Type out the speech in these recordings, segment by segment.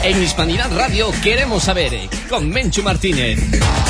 En Hispanidad Radio queremos saber, con Menchu Martínez.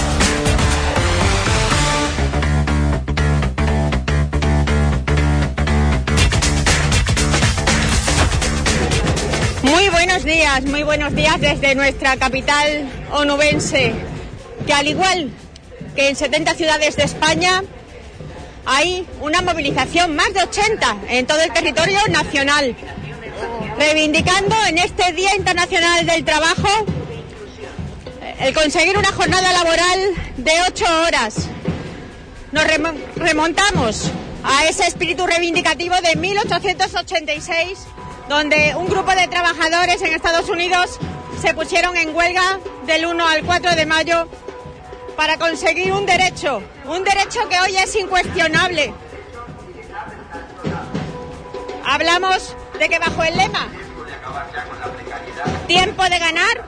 Muy buenos días desde nuestra capital onubense, que al igual que en 70 ciudades de España, hay una movilización, más de 80, en todo el territorio nacional, reivindicando en este Día Internacional del Trabajo el conseguir una jornada laboral de 8 horas. Nos remontamos a ese espíritu reivindicativo de 1886, donde un grupo de trabajadores en Estados Unidos se pusieron en huelga del 1 al 4 de mayo para conseguir un derecho que hoy es incuestionable. Hablamos de que bajo el lema "Tiempo de ganar",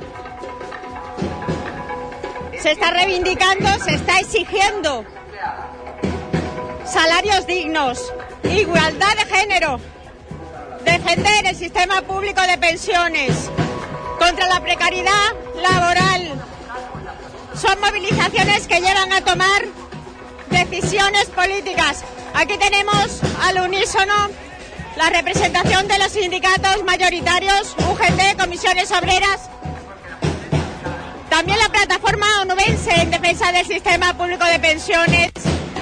se está reivindicando, se está exigiendo salarios dignos, igualdad de género, defender el sistema público de pensiones, contra la precariedad laboral. Son movilizaciones que llevan a tomar decisiones políticas. Aquí tenemos al unísono la representación de los sindicatos mayoritarios, UGT, Comisiones Obreras, también la plataforma onubense en defensa del sistema público de pensiones,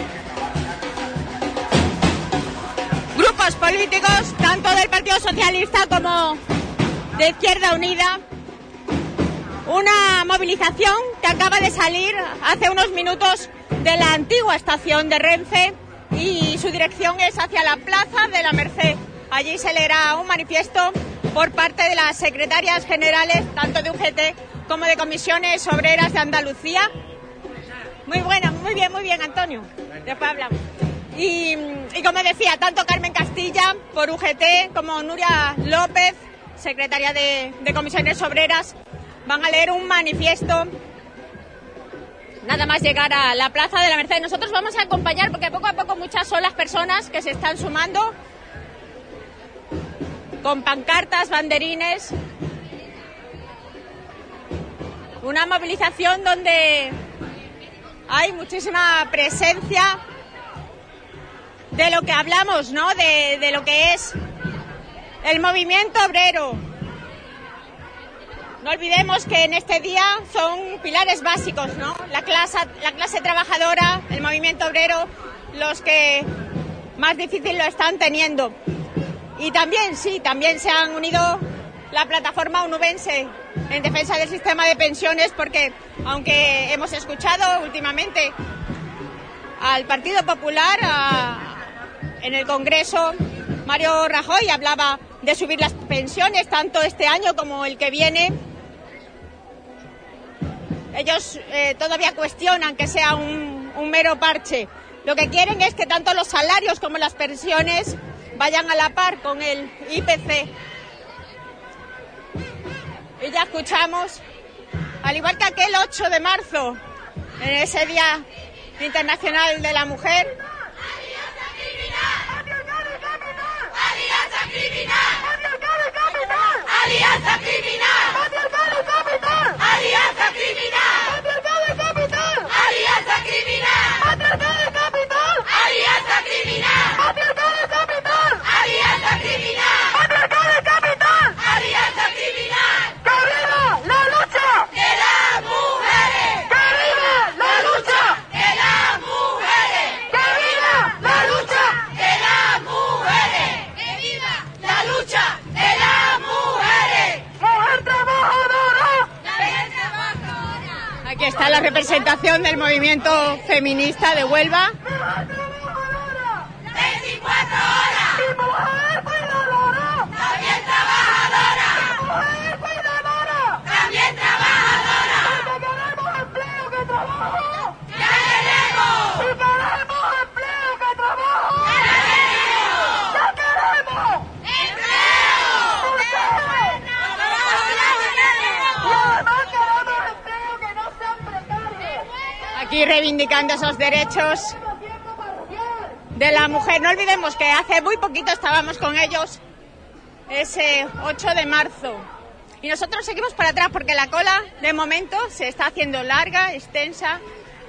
grupos políticos, tanto del Partido Socialista como de Izquierda Unida. Una movilización que acaba de salir hace unos minutos de la antigua estación de Renfe y su dirección es hacia la Plaza de la Merced. Allí se leerá un manifiesto por parte de las secretarias generales, tanto de UGT como de Comisiones Obreras de Andalucía. Muy bien, Antonio. Después hablamos. Y como decía, tanto Carmen Castilla por UGT como Nuria López, secretaria de Comisiones Obreras, van a leer un manifiesto nada más llegar a la Plaza de la Merced. Nosotros vamos a acompañar porque poco a poco muchas son las personas que se están sumando con pancartas, banderines. Una movilización donde hay muchísima presencia de lo que hablamos, ¿no? De lo que es el movimiento obrero. No olvidemos que en este día son pilares básicos, ¿no? La clase trabajadora, el movimiento obrero, los que más difícil lo están teniendo. Y también se han unido la plataforma onubense en defensa del sistema de pensiones, porque aunque hemos escuchado últimamente al Partido Popular en el Congreso, Mario Rajoy hablaba de subir las pensiones tanto este año como el que viene. Ellos todavía cuestionan que sea un mero parche. Lo que quieren es que tanto los salarios como las pensiones vayan a la par con el IPC. Y ya escuchamos, al igual que aquel 8 de marzo, en ese Día Internacional de la Mujer, ¡Alianza criminal! ¡Alianza criminal! ¡Alianza criminal! ¡Alianza criminal! ¡Alianza criminal! ¡Alianza criminal! ¡Alianza criminal! ¡Que viva la lucha de las mujeres! ¡Que viva la lucha de las mujeres! ¡Que viva la lucha de las mujeres! ¡Que viva la lucha de las mujeres! ¡Mujer trabajadora! ¡Mujer trabajadora! aquí está la representación del movimiento feminista de Huelva. 24 horas. ¡Mi mujer cuidadora! ¡También trabajadora! ¡Mi mujer cuidadora! ¡También trabajadora! ¡Porque queremos empleo que trabajo! ¡Ya queremos! ¡Y queremos empleo que trabajo! ¡Ya queremos! ¡Ya queremos! ¡Empleo! ¡Y además queremos empleo que no sean precarios! Aquí reivindicando esos derechos de la mujer. No olvidemos que hace muy poquito estábamos con ellos, ese 8 de marzo. Y nosotros seguimos para atrás porque la cola, de momento, se está haciendo larga, extensa.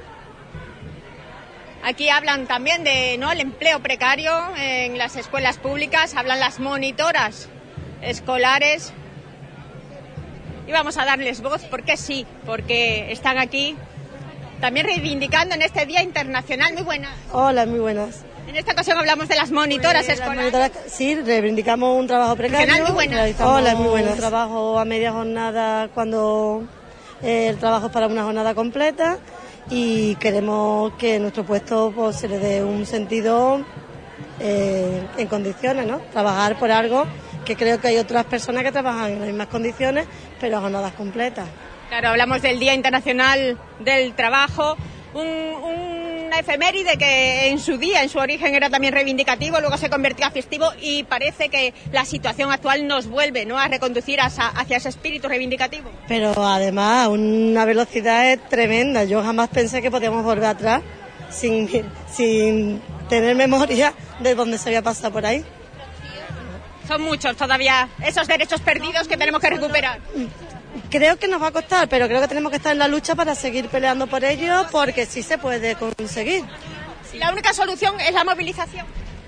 Aquí hablan también de, ¿no?, el empleo precario en las escuelas públicas, hablan las monitoras escolares. Y vamos a darles voz porque sí, porque están aquí también reivindicando en este Día Internacional. Muy buenas. Hola, muy buenas. En esta ocasión hablamos de las monitoras escolares. Sí, reivindicamos un trabajo precario. Muy buenas. Hola, muy buenas. Un trabajo a media jornada cuando el trabajo es para una jornada completa y queremos que nuestro puesto pues, se le dé un sentido en condiciones, ¿no? Trabajar por algo que creo que hay otras personas que trabajan en las mismas condiciones, pero a jornadas completas. Claro, hablamos del Día Internacional del Trabajo, una efeméride que en su día, en su origen era también reivindicativo, luego se convirtió a festivo y parece que la situación actual nos vuelve, ¿no?, a reconducir hacia ese espíritu reivindicativo. Pero además una velocidad es tremenda, yo jamás pensé que podíamos volver atrás sin tener memoria de dónde se había pasado por ahí. Son muchos todavía esos derechos perdidos que tenemos que recuperar. Creo que nos va a costar, pero creo que tenemos que estar en la lucha para seguir peleando por ello, porque sí se puede conseguir. ¿La única solución es la movilización?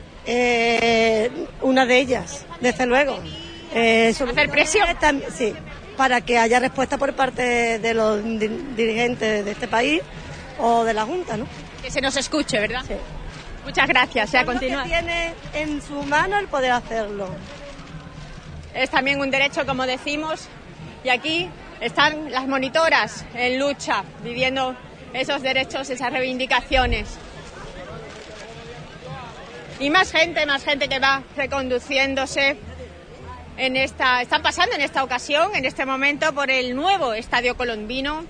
Una de ellas, desde luego. ¿Hacer presión? Sí, para que haya respuesta por parte de los dirigentes de este país o de la Junta, ¿no? Que se nos escuche, ¿verdad? Sí. Muchas gracias. A continuar. Tiene en su mano el poder hacerlo. Es también un derecho, como decimos. Y aquí están las monitoras en lucha, viviendo esos derechos, esas reivindicaciones. Y más gente que va reconduciéndose están pasando en esta ocasión, en este momento, por el nuevo Estadio Colombino.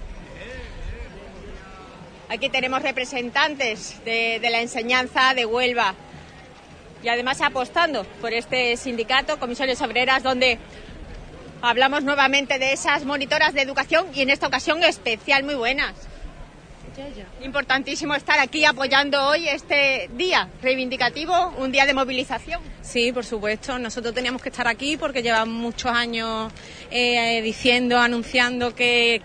Aquí tenemos representantes de la enseñanza de Huelva y además apostando por este sindicato, Comisiones Obreras, donde hablamos nuevamente de esas monitoras de educación y en esta ocasión especial. Muy buenas. Importantísimo estar aquí apoyando hoy este día reivindicativo, un día de movilización. Sí, por supuesto. Nosotros teníamos que estar aquí porque llevamos muchos años anunciando que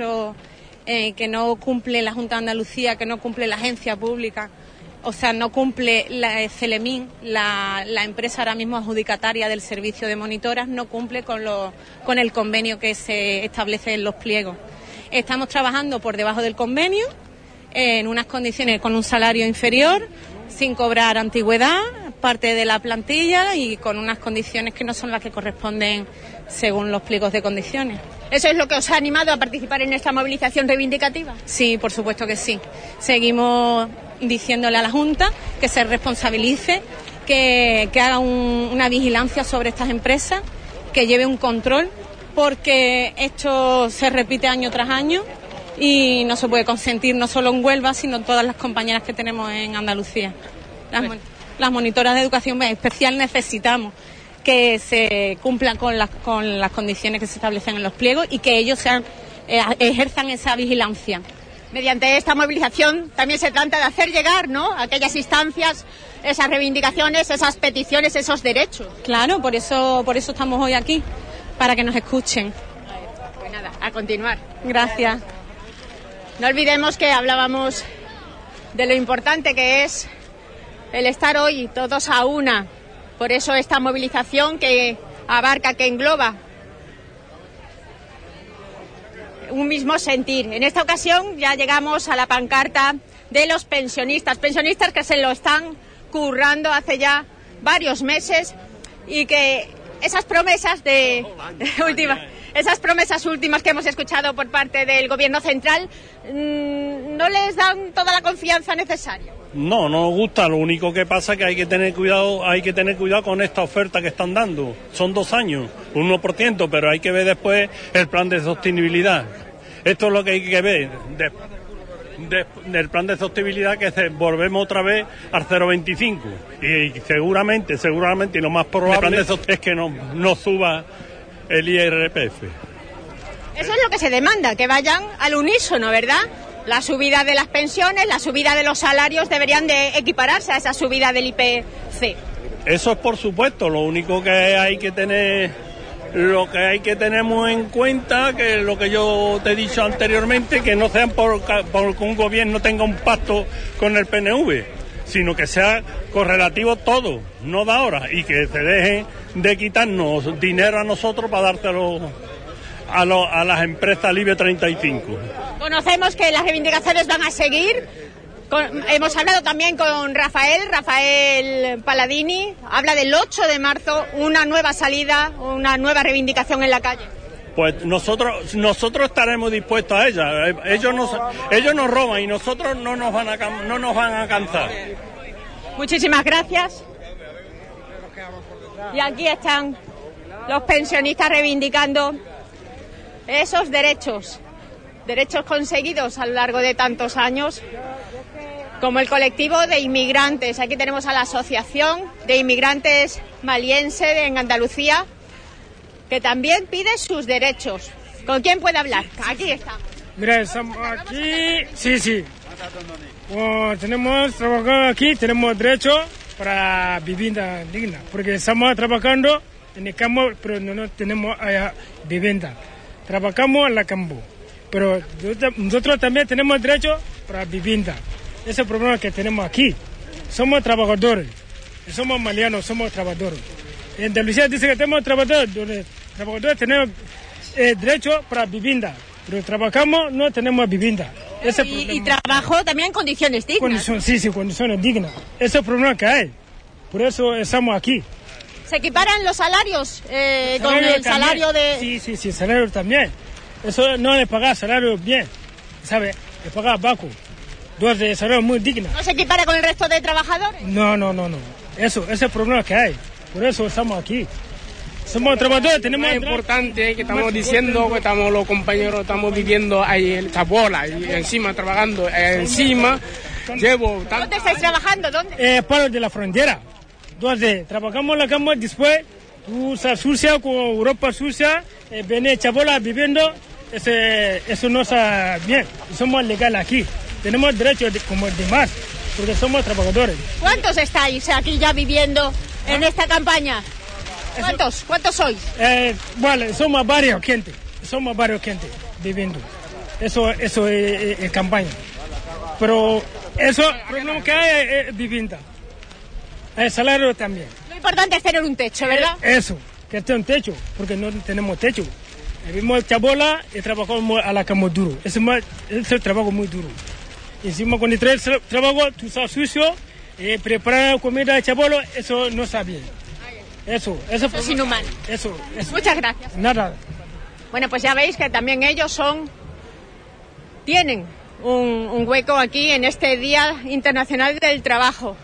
no cumple la Junta de Andalucía, que no cumple la agencia pública. O sea, no cumple la Celemín, la empresa ahora mismo adjudicataria del servicio de monitoras, no cumple con el convenio que se establece en los pliegos. Estamos trabajando por debajo del convenio, en unas condiciones con un salario inferior, sin cobrar antigüedad, parte de la plantilla y con unas condiciones que no son las que corresponden según los pliegos de condiciones. ¿Eso es lo que os ha animado a participar en esta movilización reivindicativa? Sí, por supuesto que sí. Seguimos diciéndole a la Junta que se responsabilice, que haga una vigilancia sobre estas empresas, que lleve un control, porque esto se repite año tras año y no se puede consentir no solo en Huelva, sino en todas las compañeras que tenemos en Andalucía. Las monitoras de educación especial necesitamos que se cumplan con las condiciones que se establecen en los pliegos y que ellos ejerzan esa vigilancia. Mediante esta movilización también se trata de hacer llegar, ¿no?, a aquellas instancias, esas reivindicaciones, esas peticiones, esos derechos. Claro, por eso estamos hoy aquí, para que nos escuchen. Pues nada, a continuar. Gracias. No olvidemos que hablábamos de lo importante que es el estar hoy todos a una. Por eso esta movilización que abarca, que engloba un mismo sentir. En esta ocasión ya llegamos a la pancarta de los pensionistas que se lo están currando hace ya varios meses y que esas promesas últimas que hemos escuchado por parte del Gobierno central no les dan toda la confianza necesaria. No nos gusta, lo único que pasa es que hay que tener cuidado con esta oferta que están dando. Son 2 años, un 1%, pero hay que ver después el plan de sostenibilidad. Esto es lo que hay que ver, del plan de sostenibilidad, que volvemos otra vez al 0,25. Y seguramente, y lo más probable es que no suba el IRPF. Eso es lo que se demanda, que vayan al unísono, ¿verdad? La subida de las pensiones, la subida de los salarios deberían de equipararse a esa subida del IPC. Eso es por supuesto, lo único que hay que tener lo que hay que tener muy en cuenta, que lo que yo te he dicho anteriormente, que no sean por que un gobierno tenga un pacto con el PNV, sino que sea correlativo todo, no de ahora, y que se dejen de quitarnos dinero a nosotros para dártelo a las empresas Libre 35. Conocemos que las reivindicaciones van a seguir. Hemos hablado también con Rafael Paladini, habla del 8 de marzo, una nueva salida, una nueva reivindicación en la calle. Pues nosotros estaremos dispuestos a ella. Ellos nos roban y nosotros no nos van a cansar. Muchísimas gracias. Y aquí están los pensionistas reivindicando esos derechos conseguidos a lo largo de tantos años, como el colectivo de inmigrantes. Aquí tenemos a la Asociación de Inmigrantes Maliense en Andalucía, que también pide sus derechos. ¿Con quién puede hablar? Aquí está. Mira, estamos aquí, sí. Tenemos trabajado aquí, tenemos derecho para vivienda digna, porque estamos trabajando en el campo, pero no tenemos vivienda. Trabajamos en el campo, pero nosotros también tenemos derecho para vivienda. Ese es el problema que tenemos aquí. Somos trabajadores, somos malianos, somos trabajadores. En Andalucía dice que tenemos trabajadores tenemos derecho para vivienda, pero trabajamos, no tenemos vivienda. Y trabajo también en condiciones dignas. Condiciones dignas. Ese es el problema que hay. Por eso estamos aquí. ¿Se equiparan los salarios con el salario de...? Sí, salario también. Eso no le paga salario bien, ¿sabe? Le paga bajo. Dos de salario muy digno. ¿No se equipara con el resto de trabajadores? No. Eso es el problema que hay. Por eso estamos aquí. Somos trabajadores, tenemos... Es importante que estamos diciendo que estamos los compañeros, estamos viviendo ahí en Chabola y encima trabajando, encima llevo... ¿Dónde estáis trabajando? ¿Dónde? Para de la frontera. Donde trabajamos la cama, después tú estás sucia con Europa sucia, viene Chabola viviendo, eso no está bien. Somos legales aquí. Tenemos derechos como el demás, porque somos trabajadores. ¿Cuántos estáis aquí ya viviendo en esta campaña? ¿Cuántos sois? Somos varios gente viviendo. Eso es campaña. Pero eso, el problema que hay es vivienda. El salario también. Lo importante es tener un techo, ¿verdad? Eso, que esté un techo, porque no tenemos techo. Vivimos Chabola y trabajamos a la cama duro. Es el trabajo muy duro. Encima cuando traes trabajo, tú estás sucio, preparar comida de Chabola, eso no está bien. Eso es inhumano. Eso. Muchas gracias. Nada. Bueno, pues ya veis que también ellos tienen un hueco aquí en este Día Internacional del Trabajo.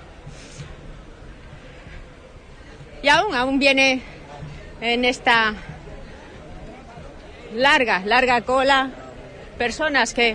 Y aún viene en esta larga cola personas que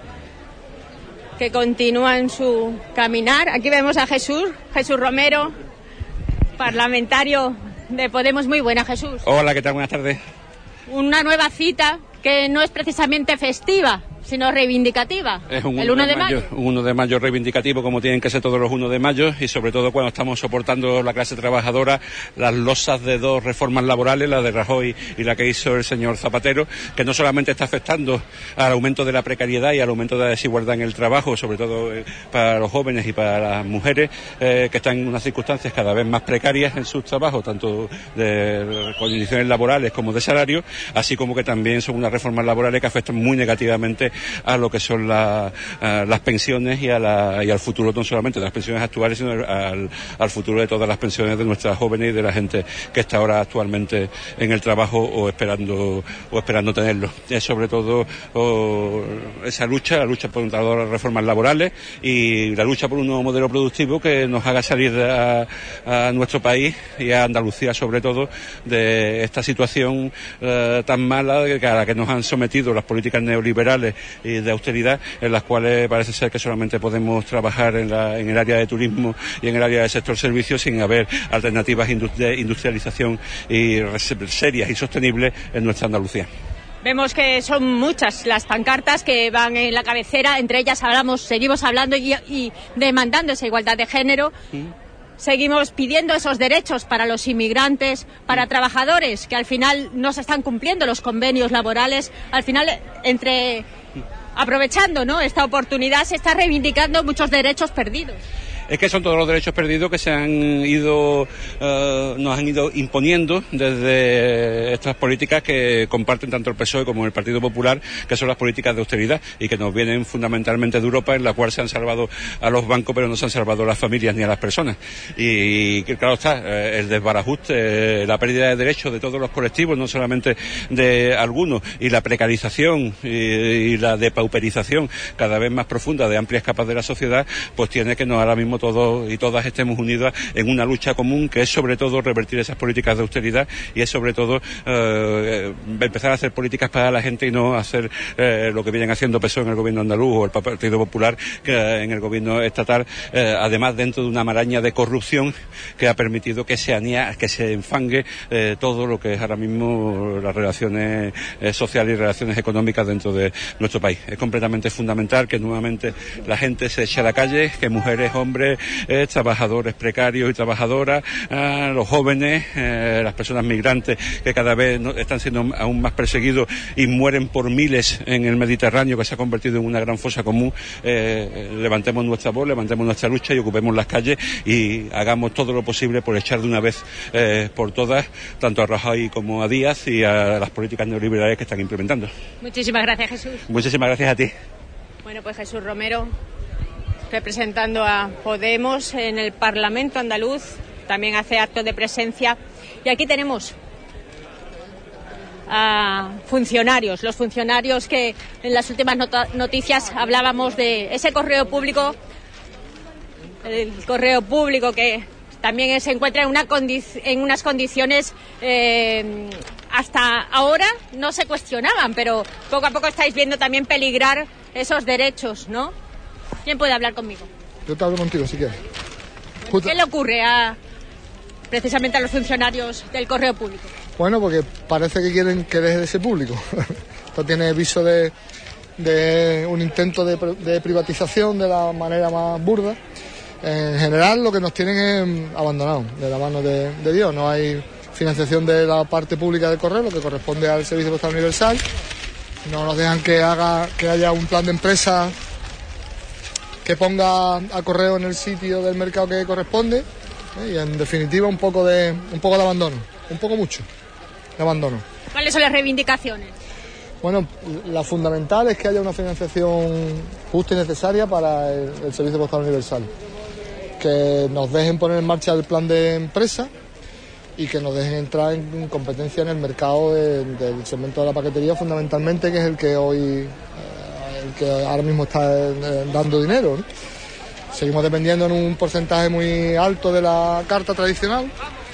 continúan su caminar. Aquí vemos a Jesús Romero, parlamentario de Podemos. Muy buena, Jesús. Hola, ¿qué tal? Buenas tardes. Una nueva cita que no es precisamente festiva, sino reivindicativa. Es un el 1 de mayo. Un 1 de mayo reivindicativo, como tienen que ser todos los 1 de mayo, y sobre todo cuando estamos soportando la clase trabajadora las losas de dos reformas laborales, la de Rajoy y la que hizo el señor Zapatero, que no solamente está afectando al aumento de la precariedad y al aumento de la desigualdad en el trabajo, sobre todo para los jóvenes y para las mujeres, que están en unas circunstancias cada vez más precarias en sus trabajos, tanto de condiciones laborales como de salario, así como que también son unas reformas laborales que afectan muy negativamente a lo que son las pensiones y al futuro, no solamente de las pensiones actuales, sino al futuro de todas las pensiones de nuestras jóvenes y de la gente que está ahora actualmente en el trabajo o esperando tenerlo. Es sobre todo esa lucha por las reformas laborales y la lucha por un nuevo modelo productivo que nos haga salir a nuestro país y a Andalucía sobre todo de esta situación tan mala a la que nos han sometido las políticas neoliberales y de austeridad, en las cuales parece ser que solamente podemos trabajar en el área de turismo y en el área del sector servicios sin haber alternativas de industrialización y serias y sostenibles en nuestra Andalucía. Vemos que son muchas las pancartas que van en la cabecera, entre ellas seguimos hablando y demandando esa igualdad de género. seguimos pidiendo esos derechos para los inmigrantes, para trabajadores que al final no se están cumpliendo los convenios laborales. Al final, aprovechando, ¿no?, esta oportunidad, se está reivindicando muchos derechos perdidos. Es que son todos los derechos perdidos que se han ido, nos han ido imponiendo desde estas políticas que comparten tanto el PSOE como el Partido Popular, que son las políticas de austeridad y que nos vienen fundamentalmente de Europa, en la cual se han salvado a los bancos pero no se han salvado a las familias ni a las personas. Y claro está, el desbarajuste, la pérdida de derechos de todos los colectivos, no solamente de algunos, y la precarización y la depauperización cada vez más profunda de amplias capas de la sociedad, pues tiene que ahora mismo todos y todas estemos unidas en una lucha común, que es sobre todo revertir esas políticas de austeridad y es sobre todo empezar a hacer políticas para la gente y no hacer lo que vienen haciendo PSOE en el gobierno andaluz o el Partido Popular en el gobierno estatal, además dentro de una maraña de corrupción que ha permitido que se enfangue todo lo que es ahora mismo las relaciones sociales y relaciones económicas dentro de nuestro país. Es completamente fundamental que nuevamente la gente se eche a la calle, que mujeres, hombres, trabajadores precarios y trabajadoras, los jóvenes, las personas migrantes que cada vez están siendo aún más perseguidos y mueren por miles en el Mediterráneo, que se ha convertido en una gran fosa común. Levantemos nuestra voz, levantemos nuestra lucha y ocupemos las calles y hagamos todo lo posible por echar de una vez por todas tanto a Rajoy como a Díaz y a las políticas neoliberales que están implementando. Muchísimas gracias, Jesús. Muchísimas gracias a ti. Bueno, pues Jesús Romero, representando a Podemos en el Parlamento andaluz, también hace acto de presencia. Y aquí tenemos a funcionarios, los funcionarios que en las últimas noticias hablábamos de ese correo público, el correo público que también se encuentra en unas condiciones hasta ahora no se cuestionaban, pero poco a poco estáis viendo también peligrar esos derechos, ¿no? ¿Quién puede hablar conmigo? Yo te hablo contigo, si quieres. ¿Qué le ocurre precisamente a los funcionarios del correo público? Bueno, porque parece que quieren que deje de ser público. Esto tiene viso de un intento de privatización de la manera más burda. En general, lo que nos tienen es abandonados de la mano de Dios. No hay financiación de la parte pública del correo, lo que corresponde al Servicio Postal Universal. No nos dejan que haya un plan de empresa que ponga a correo en el sitio del mercado que corresponde, y en definitiva un poco de abandono, un poco mucho de abandono. ¿Cuáles son las reivindicaciones? Bueno, la fundamental es que haya una financiación justa y necesaria para el Servicio Postal Universal, que nos dejen poner en marcha el plan de empresa y que nos dejen entrar en competencia en el mercado del segmento de la paquetería fundamentalmente, que es el que hoy que ahora mismo está dando dinero, ¿no? Seguimos dependiendo en un porcentaje muy alto de la carta tradicional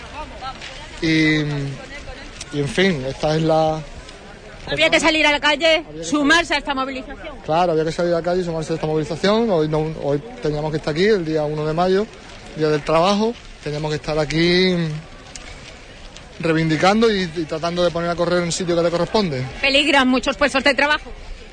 y en fin, esta es la... Había que salir a la calle, sumarse a esta movilización. Claro, había que salir a la calle y sumarse a esta movilización. Hoy teníamos que estar aquí, el día 1 de mayo, Día del Trabajo. Teníamos que estar aquí reivindicando y tratando de poner a correr en el sitio que le corresponde. ¿Peligran muchos puestos de trabajo?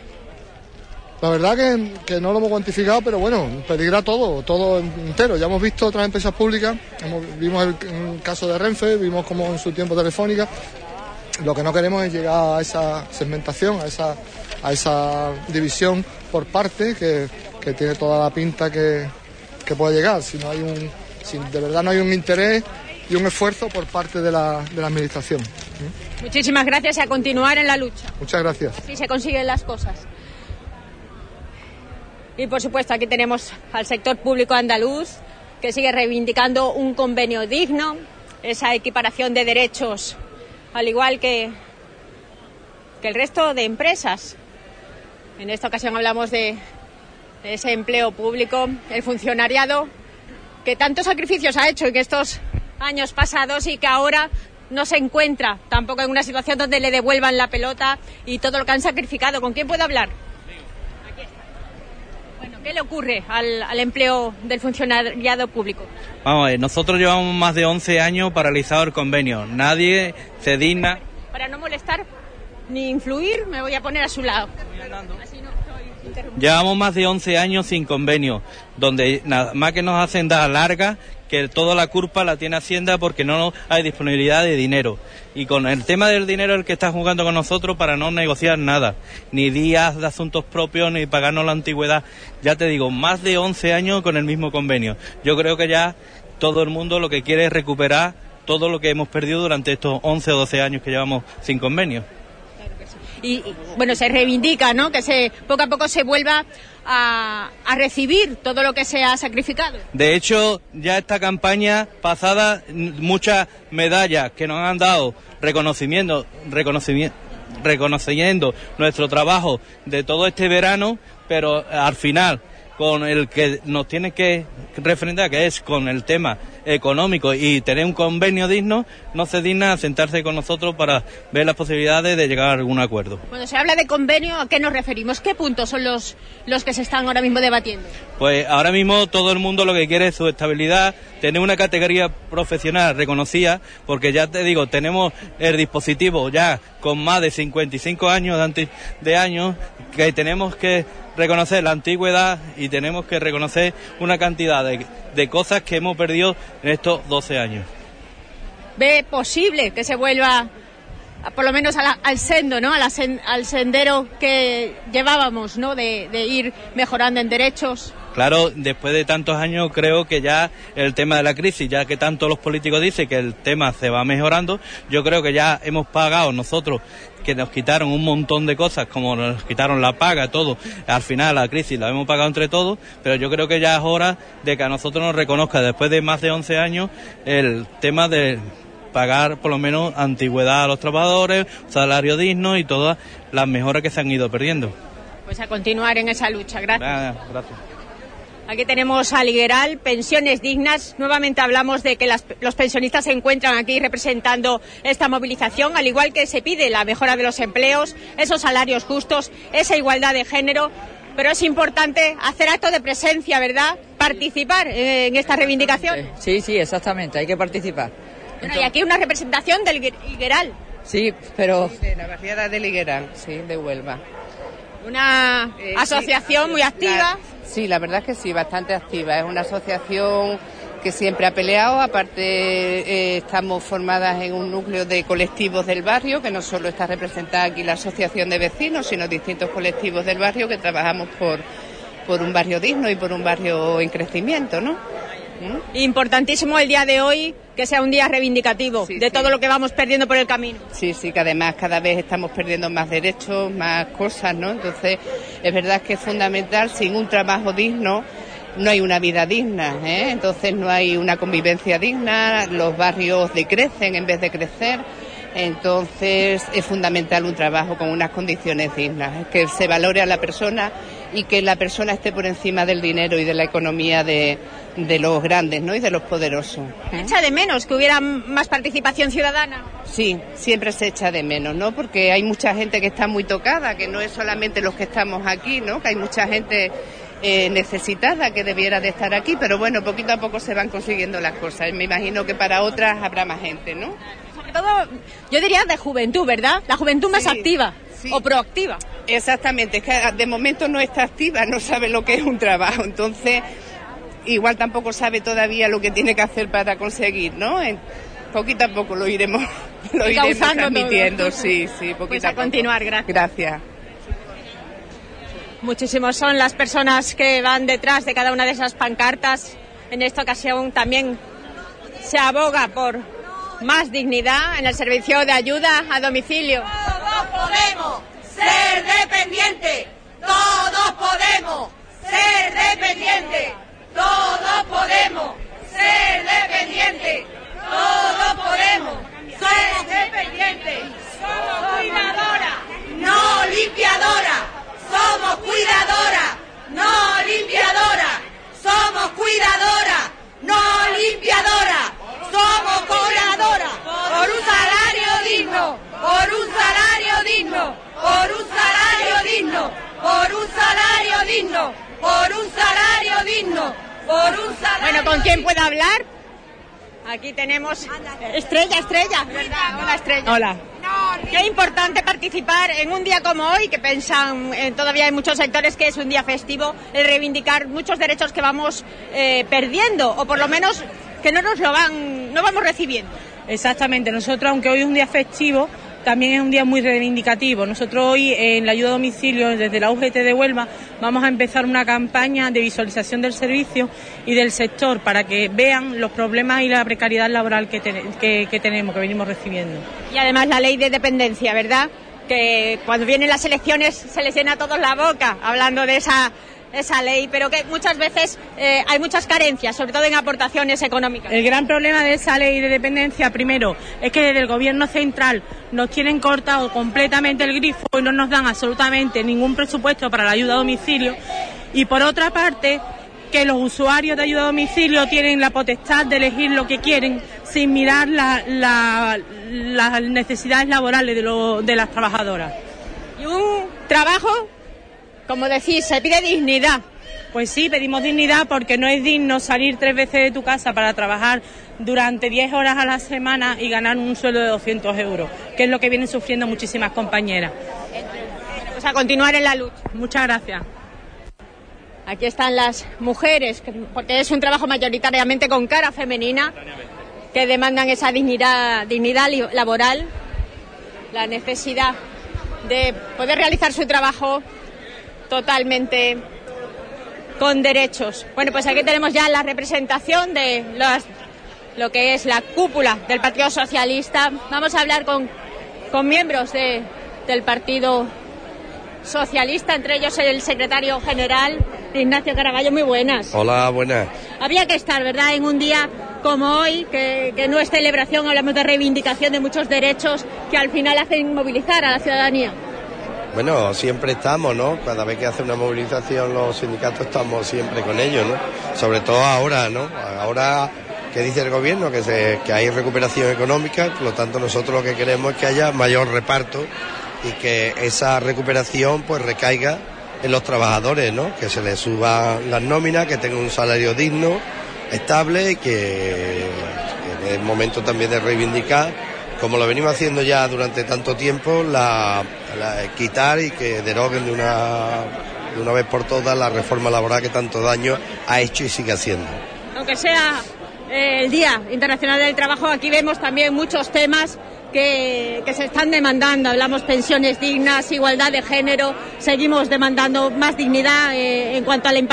La verdad que no lo hemos cuantificado, pero bueno, peligra todo entero. Ya hemos visto otras empresas públicas, vimos el caso de Renfe, vimos como en su tiempo Telefónica. Lo que no queremos es llegar a esa segmentación, a esa división por parte que tiene toda la pinta que puede llegar. Si de verdad no hay un interés y un esfuerzo por parte de la administración. Muchísimas gracias y a continuar en la lucha. Muchas gracias. Así se consiguen las cosas. Y por supuesto aquí tenemos al sector público andaluz, que sigue reivindicando un convenio digno, esa equiparación de derechos, al igual que el resto de empresas. En esta ocasión hablamos de ese empleo público, el funcionariado que tantos sacrificios ha hecho en estos años pasados y que ahora no se encuentra tampoco en una situación donde le devuelvan la pelota y todo lo que han sacrificado. ¿Con quién puedo hablar? ¿Qué le ocurre al empleo del funcionariado público? Vamos a ver, nosotros llevamos más de 11 años paralizado el convenio. Nadie se digna... Para no molestar ni influir, me voy a poner a su lado. Así no estoy... Llevamos más de 11 años sin convenio, donde nada más que nos hacen dar largas, que toda la culpa la tiene Hacienda porque no hay disponibilidad de dinero. Y con el tema del dinero el que está jugando con nosotros para no negociar nada, ni días de asuntos propios, ni pagarnos la antigüedad. Ya te digo, más de 11 años con el mismo convenio. Yo creo que ya todo el mundo lo que quiere es recuperar todo lo que hemos perdido durante estos 11 o 12 años que llevamos sin convenio. Y bueno, se reivindica, ¿no?, que poco a poco se vuelva a recibir todo lo que se ha sacrificado. De hecho, ya esta campaña pasada, muchas medallas que nos han dado, reconociendo nuestro trabajo de todo este verano, pero al final, con el que nos tiene que refrendar, que es con el tema económico y tener un convenio digno, no se digna a sentarse con nosotros para ver las posibilidades de llegar a algún acuerdo. Cuando se habla de convenio, ¿a qué nos referimos? ¿Qué puntos son los que se están ahora mismo debatiendo? Pues ahora mismo todo el mundo lo que quiere es su estabilidad, tener una categoría profesional reconocida, porque ya te digo, tenemos el dispositivo ya con más de 55 años de años, que tenemos que reconocer la antigüedad y tenemos que reconocer una cantidad de cosas que hemos perdido en estos 12 años. ¿Ve posible que se vuelva, por lo menos al sendo, ¿no?, al sendero que llevábamos, ¿no?, de ir mejorando en derechos? Claro, después de tantos años creo que ya el tema de la crisis, ya que tanto los políticos dicen que el tema se va mejorando, yo creo que ya hemos pagado nosotros, que nos quitaron un montón de cosas, como nos quitaron la paga, todo. Al final la crisis la hemos pagado entre todos, pero yo creo que ya es hora de que a nosotros nos reconozca, después de más de 11 años, el tema de pagar por lo menos antigüedad a los trabajadores, salario digno y todas las mejoras que se han ido perdiendo. Pues a continuar en esa lucha. Gracias. Gracias. Aquí tenemos a Ligueral, pensiones dignas. Nuevamente hablamos de que los pensionistas se encuentran aquí representando esta movilización, al igual que se pide la mejora de los empleos, esos salarios justos, esa igualdad de género. Pero es importante hacer acto de presencia, ¿verdad?, participar en esta reivindicación. Sí, exactamente, hay que participar. Bueno, y aquí una representación del Ligueral. Sí, pero... Sí, de la barriada de Ligueral, sí, de Huelva. Una asociación muy activa. Sí, la verdad es que sí, bastante activa. Es una asociación que siempre ha peleado. Aparte, estamos formadas en un núcleo de colectivos del barrio, que no solo está representada aquí la asociación de vecinos, sino distintos colectivos del barrio que trabajamos por un barrio digno y por un barrio en crecimiento, ¿no? Importantísimo el día de hoy, que sea un día reivindicativo de todo lo que vamos perdiendo por el camino. Sí, que además cada vez estamos perdiendo más derechos, más cosas, ¿no? Entonces, es verdad que es fundamental, sin un trabajo digno no hay una vida digna, ¿eh? Entonces no hay una convivencia digna, los barrios decrecen en vez de crecer. Entonces es fundamental un trabajo con unas condiciones dignas, que se valore a la persona y que la persona esté por encima del dinero y de la economía de los grandes, ¿no?, y de los poderosos. ¿Echa de menos que hubiera más participación ciudadana? Sí, siempre se echa de menos, ¿no?, porque hay mucha gente que está muy tocada, que no es solamente los que estamos aquí, ¿no?, que hay mucha gente necesitada que debiera de estar aquí, pero bueno, poquito a poco se van consiguiendo las cosas. Me imagino que para otras habrá más gente, ¿no? Sobre todo, yo diría de juventud, ¿verdad? La juventud más activa o proactiva. Exactamente, es que de momento no está activa, no sabe lo que es un trabajo, entonces igual tampoco sabe todavía lo que tiene que hacer para conseguir, ¿no? Poquito a poco lo iremos transmitiendo, sí, poquito pues a continuar, gracias. Gracias. Muchísimos son las personas que van detrás de cada una de esas pancartas. En esta ocasión también se aboga por más dignidad en el servicio de ayuda a domicilio. Todos podemos ser dependientes, todos podemos ser dependientes, todos podemos ser dependientes, todos podemos ser dependientes. Somos cuidadoras, no limpiadoras. Somos cuidadoras, no limpiadoras. Somos cuidadoras, no limpiadoras. Somos cuidadoras. Por un salario digno, por un salario digno, por un salario digno, por un salario digno, por un salario digno, por un salario. Bueno, ¿con quién puede hablar? Aquí tenemos Estrella, ¿verdad? Hola, Estrella. Hola. No Qué importante participar en un día como hoy, que pensan todavía hay muchos sectores que es un día festivo, el reivindicar muchos derechos que vamos perdiendo, o por lo menos que no vamos recibiendo. Exactamente, nosotros, aunque hoy es un día festivo, también es un día muy reivindicativo. Nosotros hoy en la ayuda a domicilio, desde la UGT de Huelva, vamos a empezar una campaña de visualización del servicio y del sector para que vean los problemas y la precariedad laboral que tenemos, que venimos recibiendo. Y además la ley de dependencia, ¿verdad? Que cuando vienen las elecciones se les llena a todos la boca hablando de esa ley, pero que muchas veces hay muchas carencias, sobre todo en aportaciones económicas. El gran problema de esa ley de dependencia, primero, es que desde el gobierno central nos tienen cortado completamente el grifo y no nos dan absolutamente ningún presupuesto para la ayuda a domicilio, y por otra parte, que los usuarios de ayuda a domicilio tienen la potestad de elegir lo que quieren sin mirar las necesidades laborales de las trabajadoras. Y un trabajo, como decís, se pide dignidad. Pues sí, pedimos dignidad porque no es digno salir 3 veces de tu casa para trabajar durante 10 horas a la semana y ganar un sueldo de 200 euros, que es lo que vienen sufriendo muchísimas compañeras. Pues a continuar en la lucha. Muchas gracias. Aquí están las mujeres, porque es un trabajo mayoritariamente con cara femenina, que demandan esa dignidad laboral, la necesidad de poder realizar su trabajo totalmente con derechos. Bueno, pues aquí tenemos ya la representación de lo que es la cúpula del Partido Socialista. Vamos a hablar con miembros del Partido Socialista, entre ellos el secretario general, Ignacio Caraballo. Muy buenas. Hola, buenas. Había que estar, ¿verdad?, en un día como hoy, que no es celebración, hablamos de reivindicación de muchos derechos que al final hacen movilizar a la ciudadanía. Bueno, siempre estamos, ¿no? Cada vez que hace una movilización los sindicatos estamos siempre con ellos, ¿no? Sobre todo ahora, ¿no? Ahora que dice el gobierno que hay recuperación económica, por lo tanto nosotros lo que queremos es que haya mayor reparto y que esa recuperación pues recaiga en los trabajadores, ¿no? Que se les suba las nóminas, que tengan un salario digno, estable, y que es momento también de reivindicar, como lo venimos haciendo ya durante tanto tiempo, quitar y que deroguen de una vez por todas la reforma laboral que tanto daño ha hecho y sigue haciendo. Aunque sea el Día Internacional del Trabajo, aquí vemos también muchos temas que se están demandando. Hablamos pensiones dignas, igualdad de género, seguimos demandando más dignidad en cuanto a la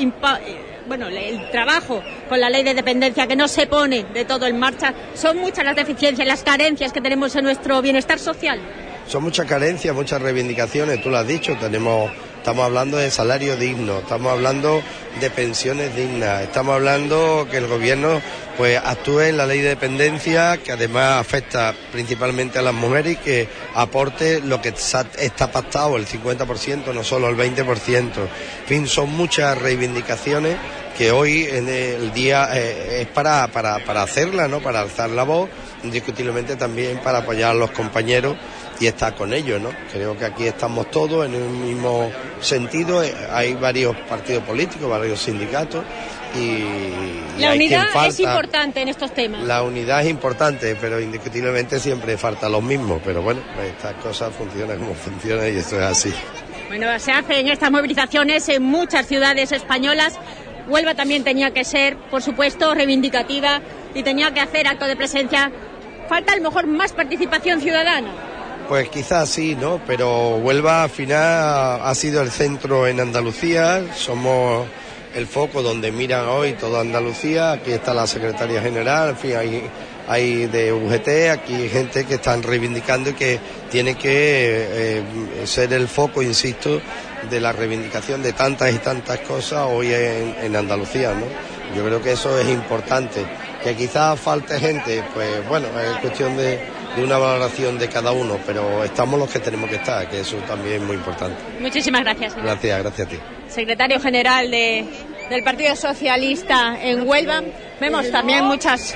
el trabajo con la ley de dependencia, que no se pone de todo en marcha. Son muchas las deficiencias, las carencias que tenemos en nuestro bienestar social. Son muchas carencias, muchas reivindicaciones, tú lo has dicho, estamos hablando de salario digno, estamos hablando de pensiones dignas, estamos hablando que el gobierno pues actúe en la ley de dependencia, que además afecta principalmente a las mujeres, y que aporte lo que está pactado, el 50%, no solo el 20%. En fin, son muchas reivindicaciones que hoy en el día es para hacerla, ¿no? Para alzar la voz, indiscutiblemente también para apoyar a los compañeros y estar con ellos, ¿no? Creo que aquí estamos todos en un mismo sentido. Hay varios partidos políticos, varios sindicatos, y la hay unidad quien falta. Es importante en estos temas. La unidad es importante, pero indiscutiblemente siempre falta los mismos. Pero bueno, estas cosas funcionan como funcionan y esto es así. Bueno, se hacen estas movilizaciones en muchas ciudades españolas. Huelva también tenía que ser, por supuesto, reivindicativa y tenía que hacer acto de presencia. Falta a lo mejor más participación ciudadana. Pues quizás sí, ¿no? Pero Huelva al final ha sido el centro en Andalucía, somos el foco donde miran hoy toda Andalucía. Aquí está la secretaria general, en fin, hay de UGT, aquí hay gente que están reivindicando y que tiene que ser el foco, insisto, de la reivindicación de tantas y tantas cosas hoy en Andalucía, ¿no? Yo creo que eso es importante. Que quizás falte gente, pues bueno, es cuestión de una valoración de cada uno, pero estamos los que tenemos que estar, que eso también es muy importante. Muchísimas gracias. Gracias a ti. Secretario general del Partido Socialista en Huelva. Vemos también muchas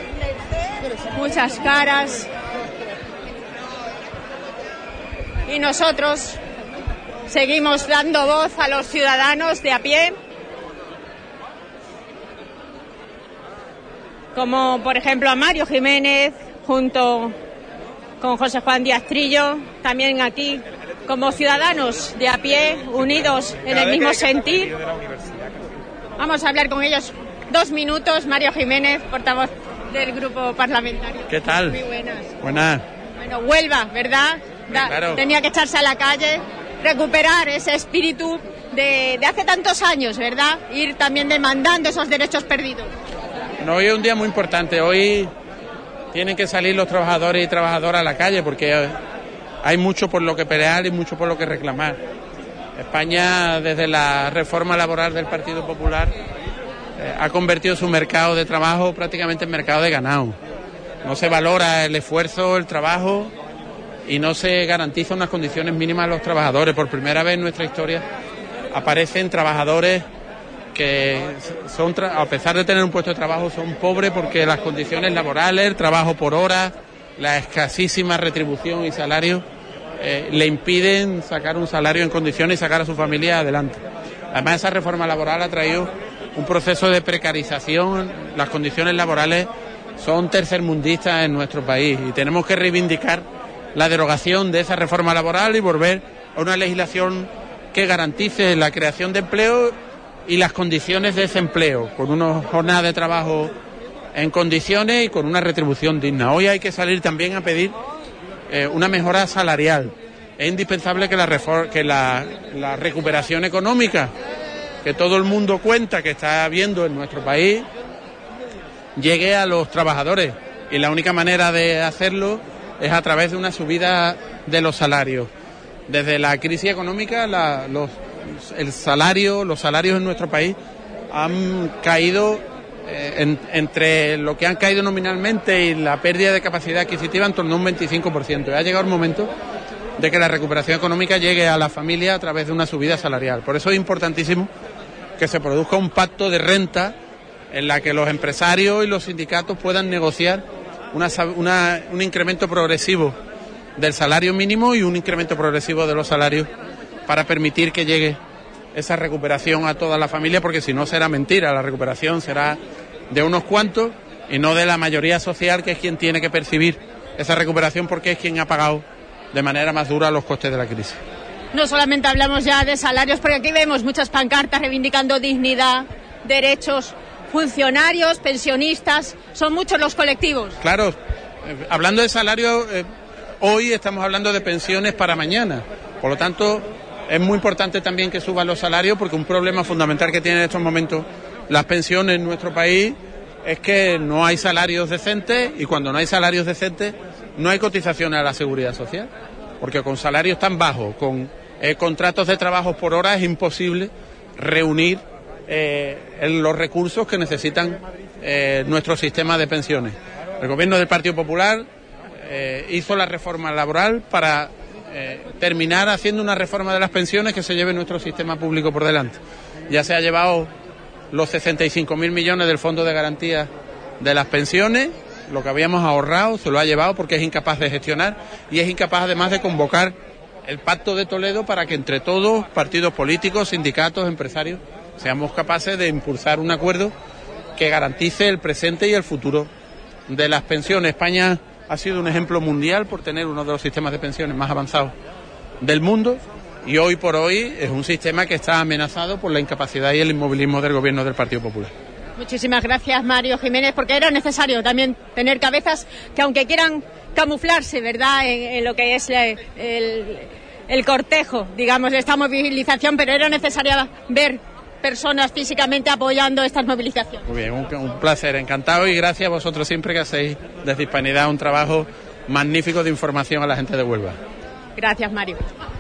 caras. Y nosotros seguimos dando voz a los ciudadanos de a pie, como por ejemplo a Mario Jiménez, junto con José Juan Díaz Trillo, también aquí como ciudadanos de a pie, unidos en el mismo sentir. Vamos a hablar con ellos 2 minutos. Mario Jiménez, portavoz del grupo parlamentario. ¿Qué tal? Muy buenas. Buenas. Bueno, Huelva, ¿verdad? Claro. Tenía que echarse a la calle, recuperar ese espíritu de hace tantos años, ¿verdad? Ir también demandando esos derechos perdidos. No, hoy es un día muy importante. Hoy tienen que salir los trabajadores y trabajadoras a la calle porque hay mucho por lo que pelear y mucho por lo que reclamar. España, desde la reforma laboral del Partido Popular, ha convertido su mercado de trabajo prácticamente en mercado de ganado. No se valora el esfuerzo, el trabajo y no se garantiza unas condiciones mínimas a los trabajadores. Por primera vez en nuestra historia aparecen trabajadores que son, a pesar de tener un puesto de trabajo, son pobres porque las condiciones laborales, el trabajo por hora, la escasísima retribución y salario le impiden sacar un salario en condiciones y sacar a su familia adelante. Además, esa reforma laboral ha traído un proceso de precarización. Las condiciones laborales son tercermundistas en nuestro país y tenemos que reivindicar la derogación de esa reforma laboral y volver a una legislación que garantice la creación de empleo y las condiciones de ese empleo, con una jornada de trabajo en condiciones y con una retribución digna. Hoy hay que salir también a pedir una mejora salarial. Es indispensable que la recuperación económica que todo el mundo cuenta que está habiendo en nuestro país llegue a los trabajadores, y la única manera de hacerlo es a través de una subida de los salarios. Desde la crisis económica los salarios en nuestro país han caído entre lo que han caído nominalmente y la pérdida de capacidad adquisitiva en torno a un 25%. Y ha llegado el momento de que la recuperación económica llegue a la familia a través de una subida salarial. Por eso es importantísimo que se produzca un pacto de renta en la que los empresarios y los sindicatos puedan negociar un incremento progresivo del salario mínimo y un incremento progresivo de los salarios para permitir que llegue esa recuperación a toda la familia, porque si no será mentira, la recuperación será de unos cuantos y no de la mayoría social, que es quien tiene que percibir esa recuperación porque es quien ha pagado de manera más dura los costes de la crisis. No solamente hablamos ya de salarios, porque aquí vemos muchas pancartas reivindicando dignidad, derechos, funcionarios, pensionistas, son muchos los colectivos. Claro, hablando de salarios, hoy estamos hablando de pensiones para mañana, por lo tanto es muy importante también que suban los salarios, porque un problema fundamental que tienen en estos momentos las pensiones en nuestro país es que no hay salarios decentes, y cuando no hay salarios decentes no hay cotizaciones a la seguridad social, porque con salarios tan bajos, con contratos de trabajo por hora, es imposible reunir los recursos que necesitan nuestro sistema de pensiones. El gobierno del Partido Popular hizo la reforma laboral para terminar haciendo una reforma de las pensiones que se lleve nuestro sistema público por delante. Ya se ha llevado los 65.000 millones del Fondo de Garantía de las Pensiones, lo que habíamos ahorrado se lo ha llevado porque es incapaz de gestionar y es incapaz además de convocar el Pacto de Toledo para que entre todos, partidos políticos, sindicatos, empresarios, seamos capaces de impulsar un acuerdo que garantice el presente y el futuro de las pensiones. España ha sido un ejemplo mundial por tener uno de los sistemas de pensiones más avanzados del mundo, y hoy por hoy es un sistema que está amenazado por la incapacidad y el inmovilismo del gobierno del Partido Popular. Muchísimas gracias, Mario Jiménez, porque era necesario también tener cabezas que, aunque quieran camuflarse, ¿verdad?, en lo que es el cortejo, digamos, de esta movilización, pero era necesario ver personas físicamente apoyando estas movilizaciones. Muy bien, un placer, encantado, y gracias a vosotros siempre que hacéis desde Hispanidad un trabajo magnífico de información a la gente de Huelva. Gracias, Mario.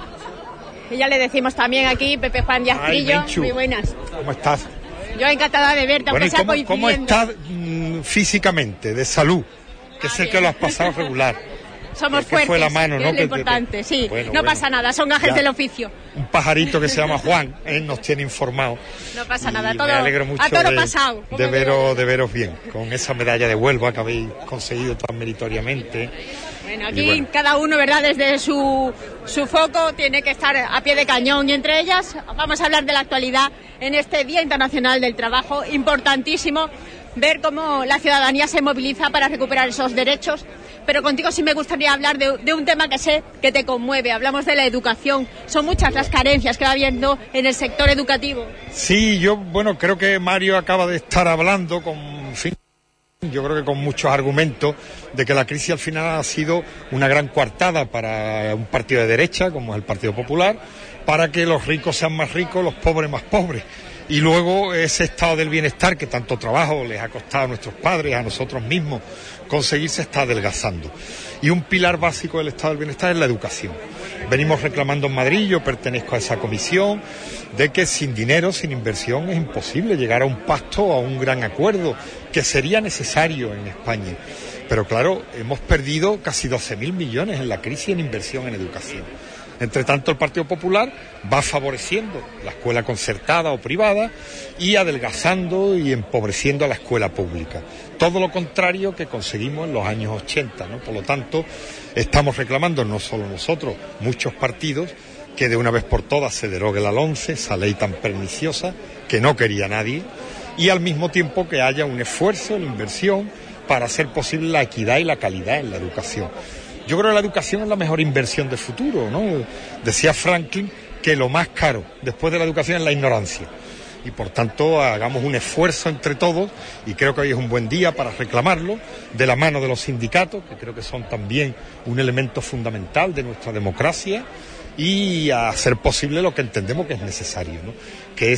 Y ya le decimos también aquí, Pepe Juan Díaz Trillo, muy buenas. ¿Cómo estás? Yo encantada de verte, aunque sea coincidiendo. ¿Cómo estás físicamente, de salud? Que sé que lo has pasado regular. Somos fuertes, fue la mano, que ¿no? es lo importante, sí. Bueno, no pasa nada, son gajes del oficio. Un pajarito que se llama Juan, nos tiene informado. No pasa nada, todo, me alegro mucho a todo pasado. De veros bien, con esa medalla de Huelva que habéis conseguido tan meritoriamente. Bueno, aquí cada uno, ¿verdad?, desde su foco tiene que estar a pie de cañón, y entre ellas vamos a hablar de la actualidad en este Día Internacional del Trabajo. Importantísimo ver cómo la ciudadanía se moviliza para recuperar esos derechos, pero contigo sí me gustaría hablar de un tema que sé que te conmueve. Hablamos de la educación. Son muchas las carencias que va habiendo en el sector educativo. Sí, bueno, creo que Mario acaba de estar hablando yo creo que con muchos argumentos de que la crisis al final ha sido una gran coartada para un partido de derecha como es el Partido Popular, para que los ricos sean más ricos, los pobres más pobres. Y luego ese estado del bienestar que tanto trabajo les ha costado a nuestros padres, a nosotros mismos, conseguir se está adelgazando. Y un pilar básico del estado del bienestar es la educación. Venimos reclamando en Madrid, yo pertenezco a esa comisión, de que sin dinero, sin inversión, es imposible llegar a un pacto o a un gran acuerdo que sería necesario en España. Pero claro, hemos perdido casi 12.000 millones en la crisis en inversión en educación. Entre tanto, el Partido Popular va favoreciendo la escuela concertada o privada y adelgazando y empobreciendo a la escuela pública. Todo lo contrario que conseguimos en los años 80, ¿no? Por lo tanto, estamos reclamando, no solo nosotros, muchos partidos, que de una vez por todas se derogue la LOMCE, esa ley tan perniciosa que no quería nadie, y al mismo tiempo que haya un esfuerzo en inversión para hacer posible la equidad y la calidad en la educación. Yo creo que la educación es la mejor inversión de futuro, ¿no? Decía Franklin que lo más caro después de la educación es la ignorancia. Y por tanto hagamos un esfuerzo entre todos, y creo que hoy es un buen día para reclamarlo, de la mano de los sindicatos, que creo que son también un elemento fundamental de nuestra democracia, y a hacer posible lo que entendemos que es necesario, ¿no? Que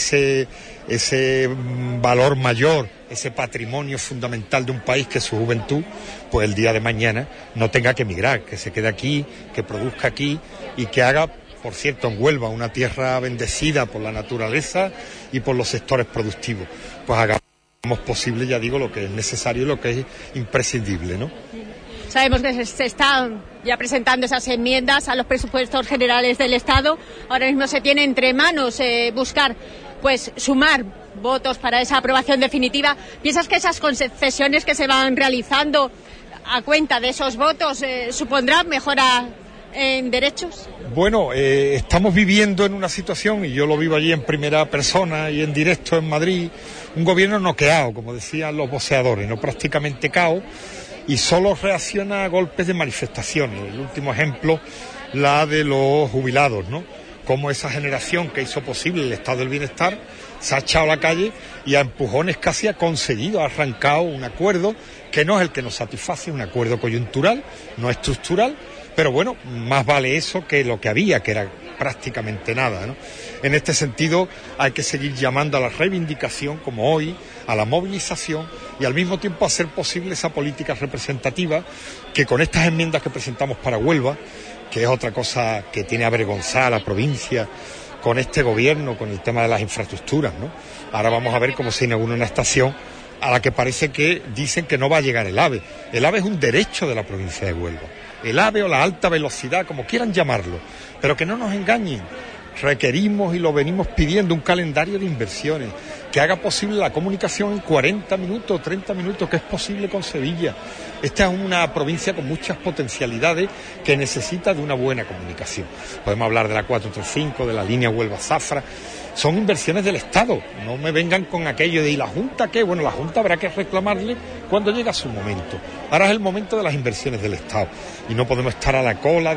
ese valor mayor, ese patrimonio fundamental de un país que es su juventud, pues el día de mañana no tenga que emigrar, que se quede aquí, que produzca aquí y que haga, por cierto, en Huelva, una tierra bendecida por la naturaleza y por los sectores productivos. Pues hagamos posible, ya digo, lo que es necesario y lo que es imprescindible, ¿no? Sabemos que se están ya presentando esas enmiendas a los presupuestos generales del Estado. Ahora mismo se tiene entre manos buscar, pues, sumar votos para esa aprobación definitiva. ¿Piensas que esas concesiones que se van realizando a cuenta de esos votos supondrán mejora en derechos? Bueno, estamos viviendo en una situación, y yo lo vivo allí en primera persona y en directo en Madrid, un gobierno noqueado, como decían los voceadores, no prácticamente caos, y solo reacciona a golpes de manifestaciones. El último ejemplo, la de los jubilados, ¿no? Cómo esa generación que hizo posible el estado del bienestar se ha echado a la calle y a empujones casi ha conseguido, ha arrancado un acuerdo que no es el que nos satisface, un acuerdo coyuntural, no estructural, pero bueno, más vale eso que lo que había, que era prácticamente nada, ¿no? En este sentido hay que seguir llamando a la reivindicación, como hoy, a la movilización y al mismo tiempo hacer posible esa política representativa que con estas enmiendas que presentamos para Huelva, que es otra cosa que tiene avergonzada a la provincia con este gobierno, con el tema de las infraestructuras, ¿no? Ahora vamos a ver cómo se inaugura una estación a la que parece que dicen que no va a llegar el AVE. El AVE es un derecho de la provincia de Huelva. El AVE o la alta velocidad, como quieran llamarlo, pero que no nos engañen. Requerimos y lo venimos pidiendo un calendario de inversiones que haga posible la comunicación en 40 minutos, 30 minutos, que es posible con Sevilla. Esta es una provincia con muchas potencialidades que necesita de una buena comunicación. Podemos hablar de la 435, de la línea Huelva-Zafra. Son inversiones del Estado. No me vengan con aquello de ¿y la Junta qué? Bueno, la Junta habrá que reclamarle cuando llegue su momento. Ahora es el momento de las inversiones del Estado y no podemos estar a la cola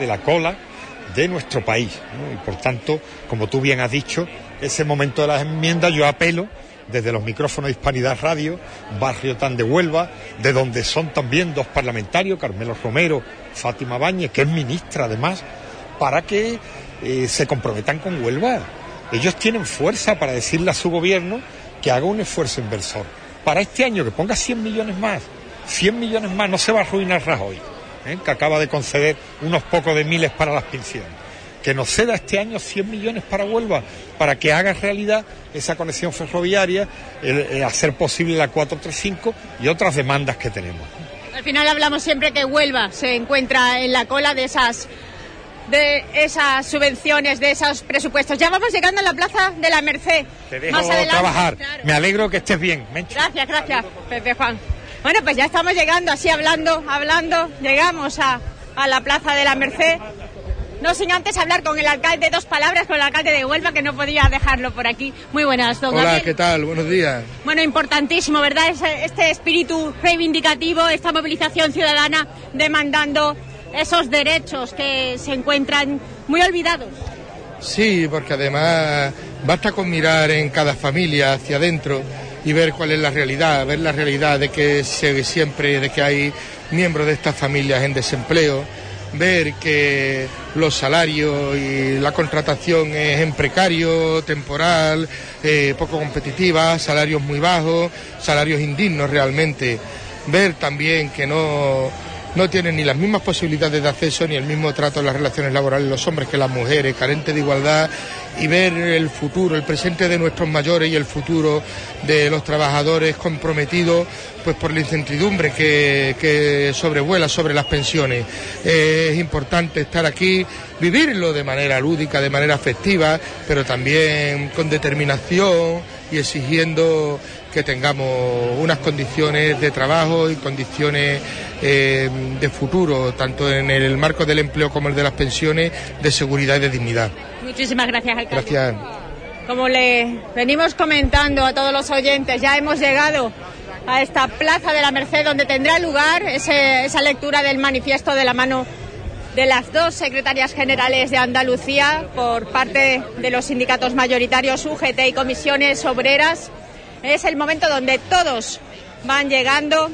de nuestro país, ¿no? Y por tanto, como tú bien has dicho, ese momento de las enmiendas yo apelo desde los micrófonos de Hispanidad Radio, barrio tan de Huelva, de donde son también dos parlamentarios, Carmelo Romero, Fátima Báñez, que es ministra además, para que se comprometan con Huelva. Ellos tienen fuerza para decirle a su gobierno que haga un esfuerzo inversor. Para este año que ponga 100 millones más, no se va a arruinar Rajoy, que acaba de conceder unos pocos de miles para las pensiones. Que nos ceda este año 100 millones para Huelva, para que haga realidad esa conexión ferroviaria, hacer posible la 435 y otras demandas que tenemos. Al final hablamos siempre que Huelva se encuentra en la cola de esas subvenciones, de esos presupuestos. Ya vamos llegando a la Plaza de la Merced. Te dejo trabajar. Claro. Me alegro que estés bien, Mencho. Gracias, Pepe Juan. Bueno, pues ya estamos llegando, así hablando, llegamos a la Plaza de la Merced. No sin antes hablar con el alcalde, 2 palabras con el alcalde de Huelva, que no podía dejarlo por aquí. Muy buenas, don Gabriel. Hola, ¿qué tal? Buenos días. Bueno, importantísimo, ¿verdad? Este espíritu reivindicativo, esta movilización ciudadana demandando esos derechos que se encuentran muy olvidados. Sí, porque además basta con mirar en cada familia hacia adentro y ver cuál es la realidad, ver la realidad de que de que hay miembros de estas familias en desempleo, ver que los salarios y la contratación es en precario, temporal, poco competitiva, salarios muy bajos, salarios indignos realmente. Ver también que no tienen ni las mismas posibilidades de acceso ni el mismo trato en las relaciones laborales los hombres que las mujeres, carentes de igualdad, y ver el futuro, el presente de nuestros mayores y el futuro de los trabajadores comprometidos pues por la incertidumbre que sobrevuela sobre las pensiones. Es importante estar aquí, vivirlo de manera lúdica, de manera afectiva, pero también con determinación y exigiendo que tengamos unas condiciones de trabajo y condiciones de futuro, tanto en el marco del empleo como el de las pensiones, de seguridad y de dignidad. Muchísimas gracias, alcalde. Gracias. Como le venimos comentando a todos los oyentes, ya hemos llegado a esta Plaza de la Merced, donde tendrá lugar esa lectura del manifiesto de la mano de las 2 secretarias generales de Andalucía por parte de los sindicatos mayoritarios UGT y comisiones obreras. Es el momento donde todos van llegando.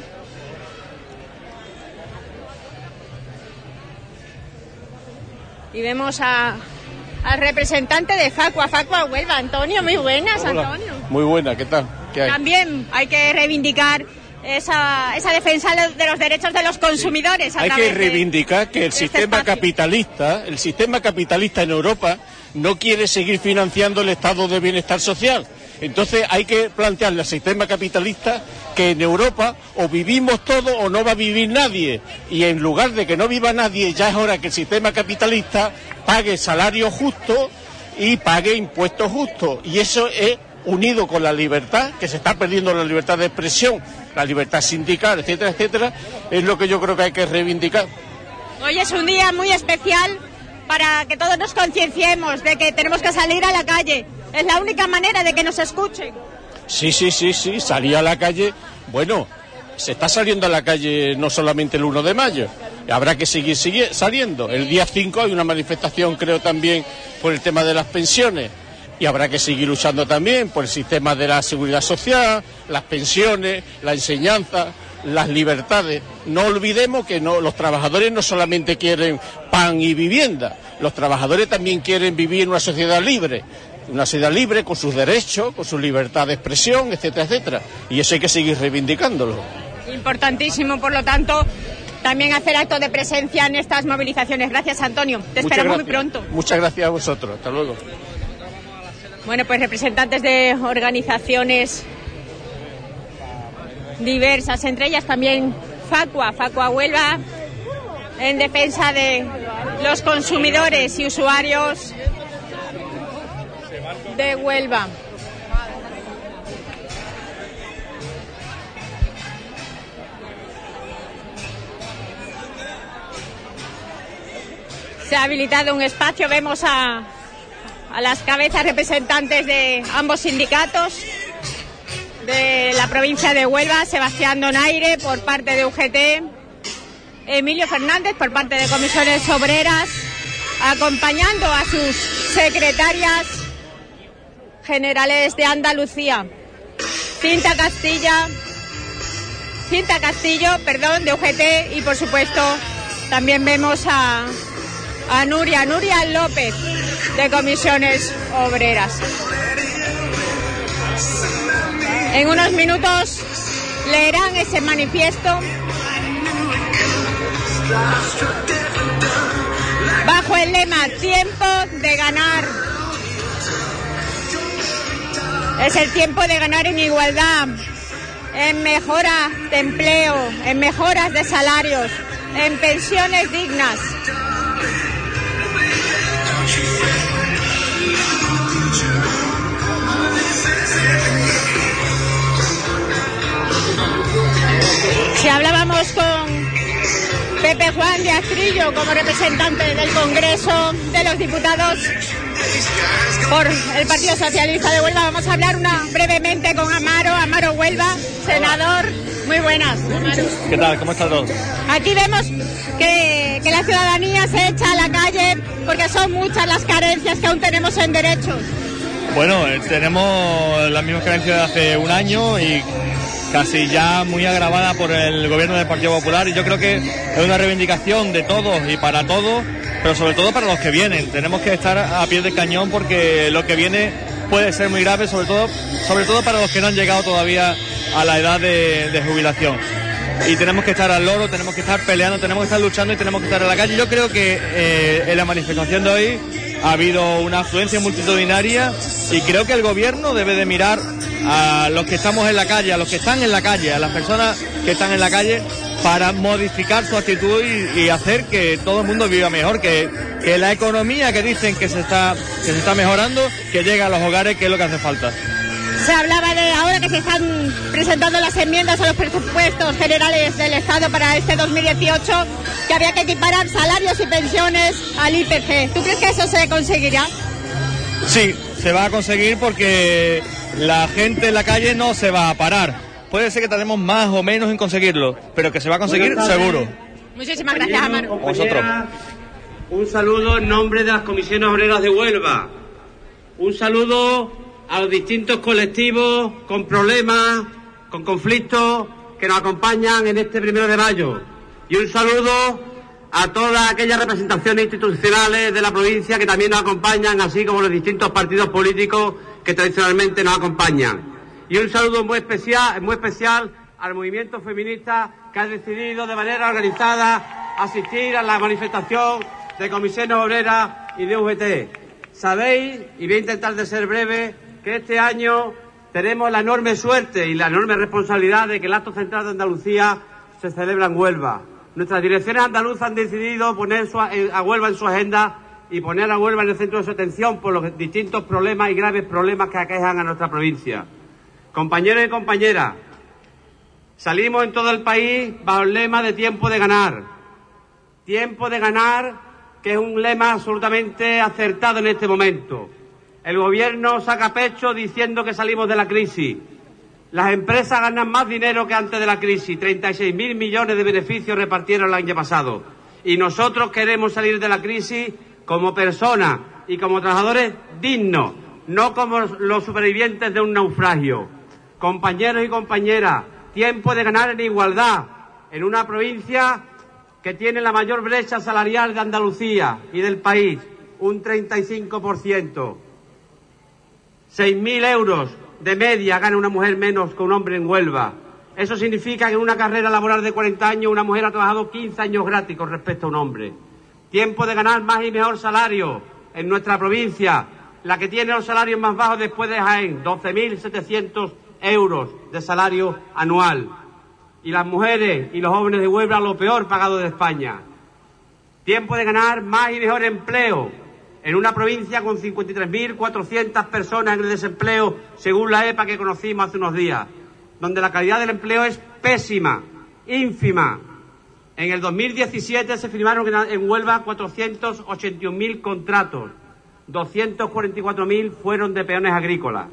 Y vemos al representante de Facua Huelva, Antonio. Muy buenas, Hola. Antonio. Muy buena, ¿qué tal? ¿Qué hay? También hay que reivindicar esa defensa de los derechos de los consumidores. Hay que reivindicar que el sistema capitalista en Europa no quiere seguir financiando el estado de bienestar social. Entonces hay que plantearle al sistema capitalista que en Europa o vivimos todos o no va a vivir nadie. Y en lugar de que no viva nadie, ya es hora que el sistema capitalista pague salario justo y pague impuestos justos. Y eso es unido con la libertad, que se está perdiendo la libertad de expresión, la libertad sindical, etcétera, etcétera, es lo que yo creo que hay que reivindicar. Hoy es un día muy especial para que todos nos concienciemos de que tenemos que salir a la calle. Es la única manera de que nos escuchen. Sí, salir a la calle. Bueno, se está saliendo a la calle no solamente el 1 de mayo, habrá que seguir saliendo. El día 5 hay una manifestación, creo, también por el tema de las pensiones. Y habrá que seguir luchando también por el sistema de la seguridad social, las pensiones, la enseñanza, las libertades. No olvidemos que los trabajadores no solamente quieren pan y vivienda, los trabajadores también quieren vivir en una sociedad libre con sus derechos, con su libertad de expresión, etcétera, etcétera. Y eso hay que seguir reivindicándolo. Importantísimo, por lo tanto, también hacer acto de presencia en estas movilizaciones. Gracias, Antonio. Te esperamos muy pronto. Muchas gracias a vosotros. Hasta luego. Bueno, pues representantes de organizaciones diversas, entre ellas también Facua Huelva, en defensa de los consumidores y usuarios de Huelva. Se ha habilitado un espacio, vemos a las cabezas representantes de ambos sindicatos de la provincia de Huelva, Sebastián Donaire por parte de UGT, Emilio Fernández por parte de comisiones obreras, acompañando a sus secretarias generales de Andalucía, Cinta Castillo, de UGT, y por supuesto también vemos a Nuria López de comisiones obreras. En unos minutos leerán ese manifiesto bajo el lema "Tiempo de ganar". Es el tiempo de ganar en igualdad, en mejora de empleo, en mejoras de salarios, en pensiones dignas. Si hablábamos con Pepe Juan de Astrillo como representante del Congreso de los Diputados por el Partido Socialista de Huelva. Vamos a hablar brevemente con Amaro Huelva, senador. Muy buenas, Amaro. ¿Qué tal? ¿Cómo están todos? Aquí vemos que la ciudadanía se echa a la calle porque son muchas las carencias que aún tenemos en derechos. Bueno, tenemos las mismas carencias de hace un año y casi ya muy agravada por el gobierno del Partido Popular, y yo creo que es una reivindicación de todos y para todos, pero sobre todo para los que vienen. Tenemos que estar a pie de cañón porque lo que viene puede ser muy grave, sobre todo para los que no han llegado todavía a la edad de jubilación. Y tenemos que estar al loro, tenemos que estar peleando, tenemos que estar luchando y tenemos que estar en la calle. Yo creo que en la manifestación de hoy ha habido una afluencia multitudinaria y creo que el gobierno debe de mirar a los que estamos en la calle, a los que están en la calle, a las personas que están en la calle, para modificar su actitud y hacer que todo el mundo viva mejor, que la economía que dicen que se está mejorando, que llegue a los hogares, que es lo que hace falta. Se hablaba de ahora que se están presentando las enmiendas a los presupuestos generales del Estado para este 2018, que había que equiparar salarios y pensiones al IPC. ¿Tú crees que eso se conseguirá? Sí, se va a conseguir porque la gente en la calle no se va a parar. Puede ser que tardemos más o menos en conseguirlo, pero que se va a conseguir seguro. Muchísimas gracias, Amaro. Vosotros. Un saludo en nombre de las comisiones obreras de Huelva. Un saludo a los distintos colectivos con problemas, con conflictos que nos acompañan en este 1 de mayo. Y un saludo a todas aquellas representaciones institucionales de la provincia que también nos acompañan, así como los distintos partidos políticos que tradicionalmente nos acompañan. Y un saludo muy especial al movimiento feminista que ha decidido de manera organizada asistir a la manifestación de comisiones obreras y de UGT. Sabéis, y voy a intentar de ser breve, que este año tenemos la enorme suerte y la enorme responsabilidad de que el acto central de Andalucía se celebra en Huelva. Nuestras direcciones andaluzas han decidido poner a Huelva en su agenda y poner a Huelva en el centro de su atención por los distintos problemas y graves problemas que aquejan a nuestra provincia. Compañeros y compañeras, salimos en todo el país bajo el lema de tiempo de ganar. Tiempo de ganar, que es un lema absolutamente acertado en este momento. El gobierno saca pecho diciendo que salimos de la crisis. Las empresas ganan más dinero que antes de la crisis. 36.000 millones de beneficios repartieron el año pasado. Y nosotros queremos salir de la crisis como personas y como trabajadores dignos, no como los supervivientes de un naufragio. Compañeros y compañeras, tiempo de ganar en igualdad en una provincia que tiene la mayor brecha salarial de Andalucía y del país, un 35%. 6.000 euros de media gana una mujer menos que un hombre en Huelva. Eso significa que en una carrera laboral de 40 años una mujer ha trabajado 15 años gratis con respecto a un hombre. Tiempo de ganar más y mejor salario en nuestra provincia, la que tiene los salarios más bajos después de Jaén, 12.700 euros de salario anual. Y las mujeres y los jóvenes de Huelva lo peor pagado de España. Tiempo de ganar más y mejor empleo en una provincia con 53.400 personas en el desempleo, según la EPA que conocimos hace unos días, donde la calidad del empleo es pésima, ínfima. En el 2017 se firmaron en Huelva 481.000 contratos, 244.000 fueron de peones agrícolas,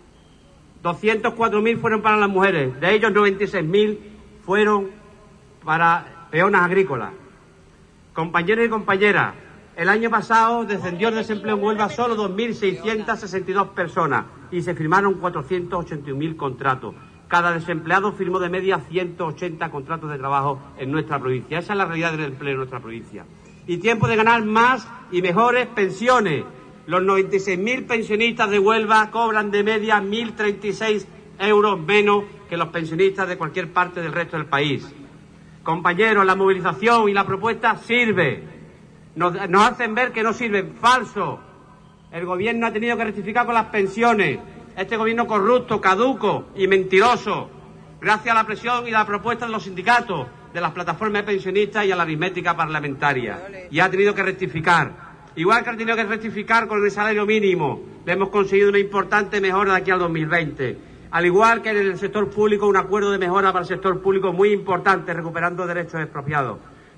204.000 fueron para las mujeres, de ellos 96.000 fueron para peonas agrícolas. Compañeros y compañeras, el año pasado descendió el desempleo en Huelva solo 2.662 personas y se firmaron 481.000 contratos. Cada desempleado firmó de media 180 contratos de trabajo en nuestra provincia. Esa es la realidad del empleo en nuestra provincia. Y tiempo de ganar más y mejores pensiones. Los 96.000 pensionistas de Huelva cobran de media 1.036 euros menos que los pensionistas de cualquier parte del resto del país. Compañeros, la movilización y la propuesta sirve. Nos hacen ver que no sirven. Falso. El gobierno ha tenido que rectificar con las pensiones. Este gobierno corrupto, caduco y mentiroso, gracias a la presión y la propuesta de los sindicatos, de las plataformas de pensionistas y a la aritmética parlamentaria. Y ha tenido que rectificar. Igual que ha tenido que rectificar con el salario mínimo, le hemos conseguido una importante mejora de aquí al 2020. Al igual que en el sector público, un acuerdo de mejora para el sector público muy importante, recuperando derechos expropiados.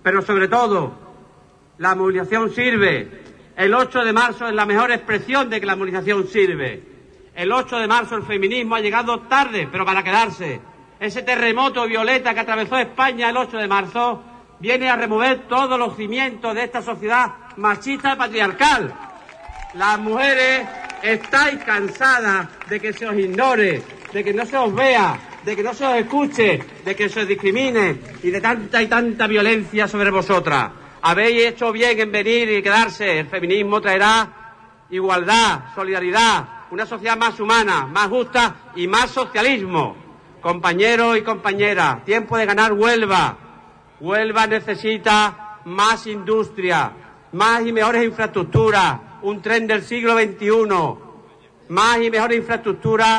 pero sobre todo, la movilización sirve. El 8 de marzo es la mejor expresión de que la movilización sirve. El 8 de marzo el feminismo ha llegado tarde, pero para quedarse. Ese terremoto violeta que atravesó España el 8 de marzo viene a remover todos los cimientos de esta sociedad machista y patriarcal. Las mujeres estáis cansadas de que se os ignore, de que no se os vea, de que no se os escuche, de que se os discrimine y de tanta y tanta violencia sobre vosotras. Habéis hecho bien en venir y quedarse. El feminismo traerá igualdad, solidaridad, una sociedad más humana, más justa y más socialismo. Compañeros y compañeras, tiempo de ganar Huelva. Huelva necesita más industria, más y mejores infraestructuras, un tren del siglo XXI, más y mejores infraestructuras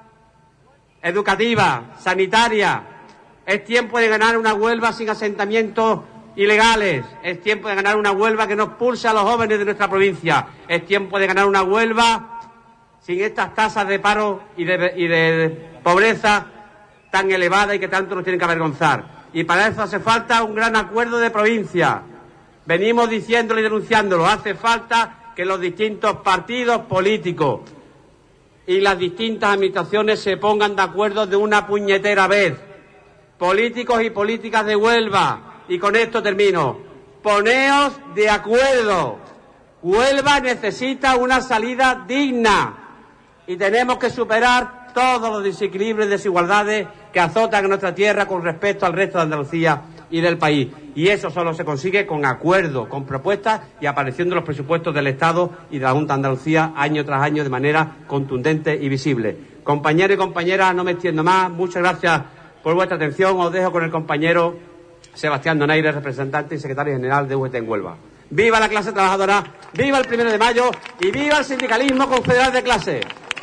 educativas, sanitarias. Es tiempo de ganar una Huelva sin asentamientos ilegales. Es tiempo de ganar una Huelva que no expulse a los jóvenes de nuestra provincia. Es tiempo de ganar una Huelva sin estas tasas de paro y de pobreza tan elevadas y que tanto nos tienen que avergonzar. Y para eso hace falta un gran acuerdo de provincia. Venimos diciéndolo y denunciándolo. Hace falta que los distintos partidos políticos y las distintas administraciones se pongan de acuerdo de una puñetera vez. Políticos y políticas de Huelva, y con esto termino, poneos de acuerdo. Huelva necesita una salida digna y tenemos que superar todos los desequilibrios y desigualdades que azotan a nuestra tierra con respecto al resto de Andalucía y del país. Y eso solo se consigue con acuerdo, con propuestas y apareciendo los presupuestos del Estado y de la Junta de Andalucía año tras año de manera contundente y visible. Compañeros y compañeras, no me extiendo más. Muchas gracias por vuestra atención. Os dejo con el compañero Sebastián Donaire, representante y secretario general de UGT en Huelva. ¡Viva la clase trabajadora! ¡Viva el 1 de mayo! ¡Y viva el sindicalismo confederal de clase!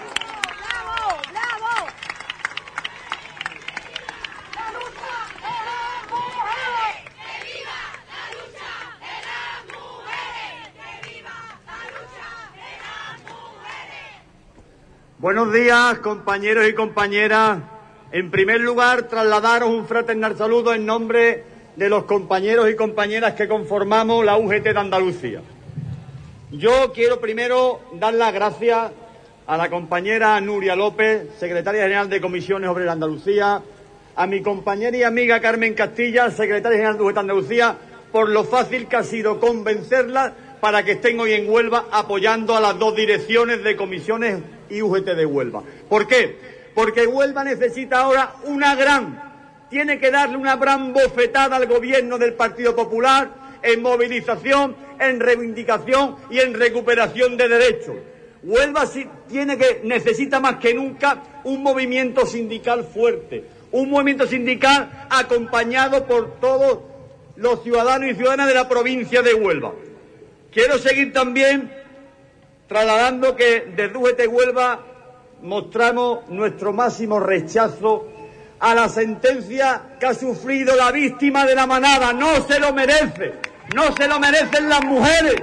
Buenos días, compañeros y compañeras. En primer lugar, trasladaros un fraternal saludo en nombre de los compañeros y compañeras que conformamos la UGT de Andalucía. Yo quiero primero dar las gracias a la compañera Nuria López, secretaria general de Comisiones Obreras de Andalucía, a mi compañera y amiga Carmen Castilla, secretaria general de UGT de Andalucía, por lo fácil que ha sido convencerla para que estén hoy en Huelva apoyando a las dos direcciones de Comisiones y UGT de Huelva. ¿Por qué? Porque Huelva necesita ahora tiene que darle una gran bofetada al gobierno del Partido Popular en movilización, en reivindicación y en recuperación de derechos. Huelva necesita más que nunca un movimiento sindical fuerte, un movimiento sindical acompañado por todos los ciudadanos y ciudadanas de la provincia de Huelva. Quiero seguir también trasladando que desde UGT Huelva mostramos nuestro máximo rechazo a la sentencia que ha sufrido la víctima de la manada. No se lo merece, no se lo merecen las mujeres.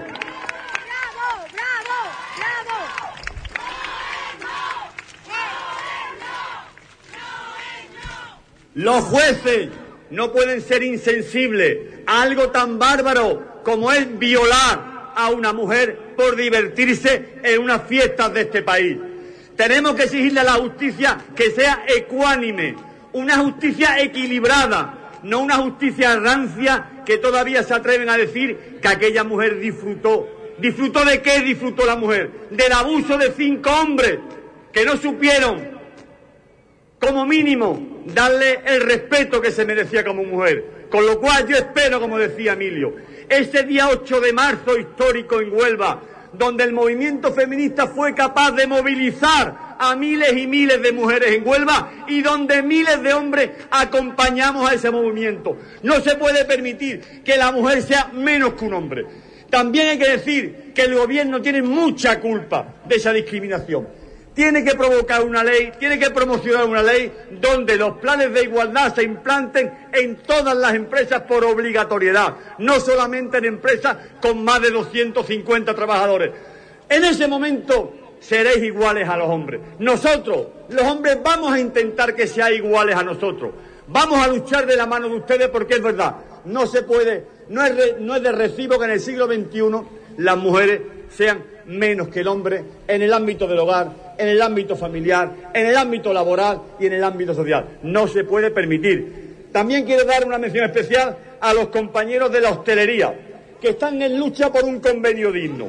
Los jueces no pueden ser insensibles a algo tan bárbaro como es violar a una mujer por divertirse en unas fiestas de este país. Tenemos que exigirle a la justicia que sea ecuánime, una justicia equilibrada, no una justicia rancia que todavía se atreven a decir que aquella mujer disfrutó. ¿Disfrutó de qué disfrutó la mujer? Del abuso de 5 hombres que no supieron, como mínimo, darle el respeto que se merecía como mujer. Con lo cual yo espero, como decía Emilio, ese día 8 de marzo histórico en Huelva, donde el movimiento feminista fue capaz de movilizar a miles y miles de mujeres en Huelva y donde miles de hombres acompañamos a ese movimiento. No se puede permitir que la mujer sea menos que un hombre. También hay que decir que el gobierno tiene mucha culpa de esa discriminación. Tiene que provocar una ley, tiene que promocionar una ley donde los planes de igualdad se implanten en todas las empresas por obligatoriedad, no solamente en empresas con más de 250 trabajadores. En ese momento seréis iguales a los hombres. Nosotros, los hombres, vamos a intentar que seáis iguales a nosotros. Vamos a luchar de la mano de ustedes porque es verdad, no se puede no es de recibo que en el siglo XXI las mujeres sean menos que el hombre en el ámbito del hogar, en el ámbito familiar, en el ámbito laboral y en el ámbito social. No se puede permitir. También quiero dar una mención especial a los compañeros de la hostelería, que están en lucha por un convenio digno.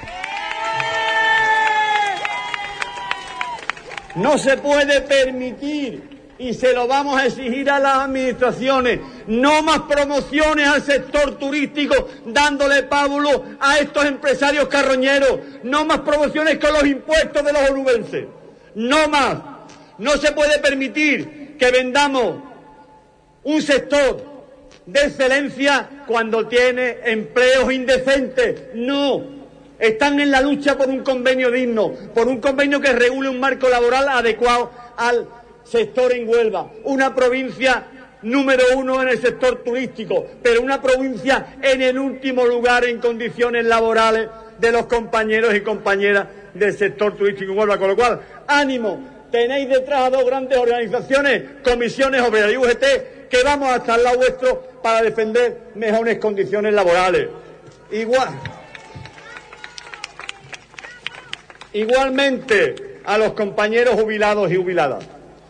No se puede permitir, y se lo vamos a exigir a las administraciones, no más promociones al sector turístico dándole pábulo a estos empresarios carroñeros, no más promociones con los impuestos de los onubenses, no más. No se puede permitir que vendamos un sector de excelencia cuando tiene empleos indecentes. No. Están en la lucha por un convenio digno, por un convenio que regule un marco laboral adecuado al sector en Huelva. Una provincia número 1 en el sector turístico, pero una provincia en el último lugar en condiciones laborales de los compañeros y compañeras del sector turístico en Huelva. Con lo cual, ánimo, tenéis detrás a dos grandes organizaciones, Comisiones Obreras y UGT, que vamos a estar al lado vuestro para defender mejores condiciones laborales. Igualmente a los compañeros jubilados y jubiladas.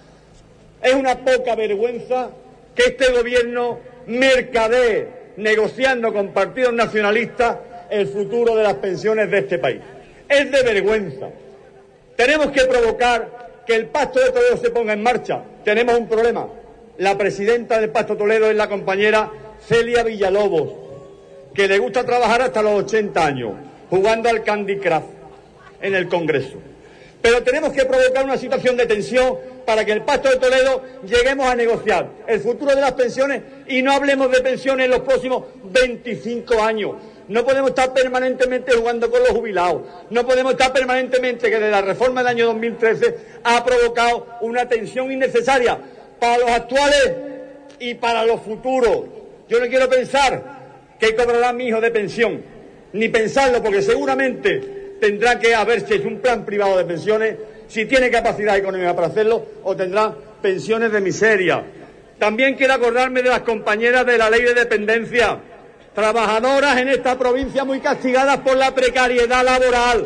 Es una poca vergüenza que este gobierno mercadee, negociando con partidos nacionalistas, el futuro de las pensiones de este país. Es de vergüenza. Tenemos que provocar que el Pacto de Toledo se ponga en marcha. Tenemos un problema. La presidenta del Pacto de Toledo es la compañera Celia Villalobos, que le gusta trabajar hasta los 80 años, jugando al Candy Crush en el Congreso. Pero tenemos que provocar una situación de tensión para que el Pacto de Toledo lleguemos a negociar el futuro de las pensiones y no hablemos de pensiones en los próximos 25 años. No podemos estar permanentemente jugando con los jubilados. No podemos estar permanentemente, que desde la reforma del año 2013 ha provocado una tensión innecesaria para los actuales y para los futuros. Yo no quiero pensar que cobrará mi hijo de pensión, ni pensarlo, porque seguramente tendrá que haberse hecho un plan privado de pensiones, si tiene capacidad económica para hacerlo, o tendrá pensiones de miseria. También quiero acordarme de las compañeras de la ley de dependencia, trabajadoras en esta provincia muy castigadas por la precariedad laboral,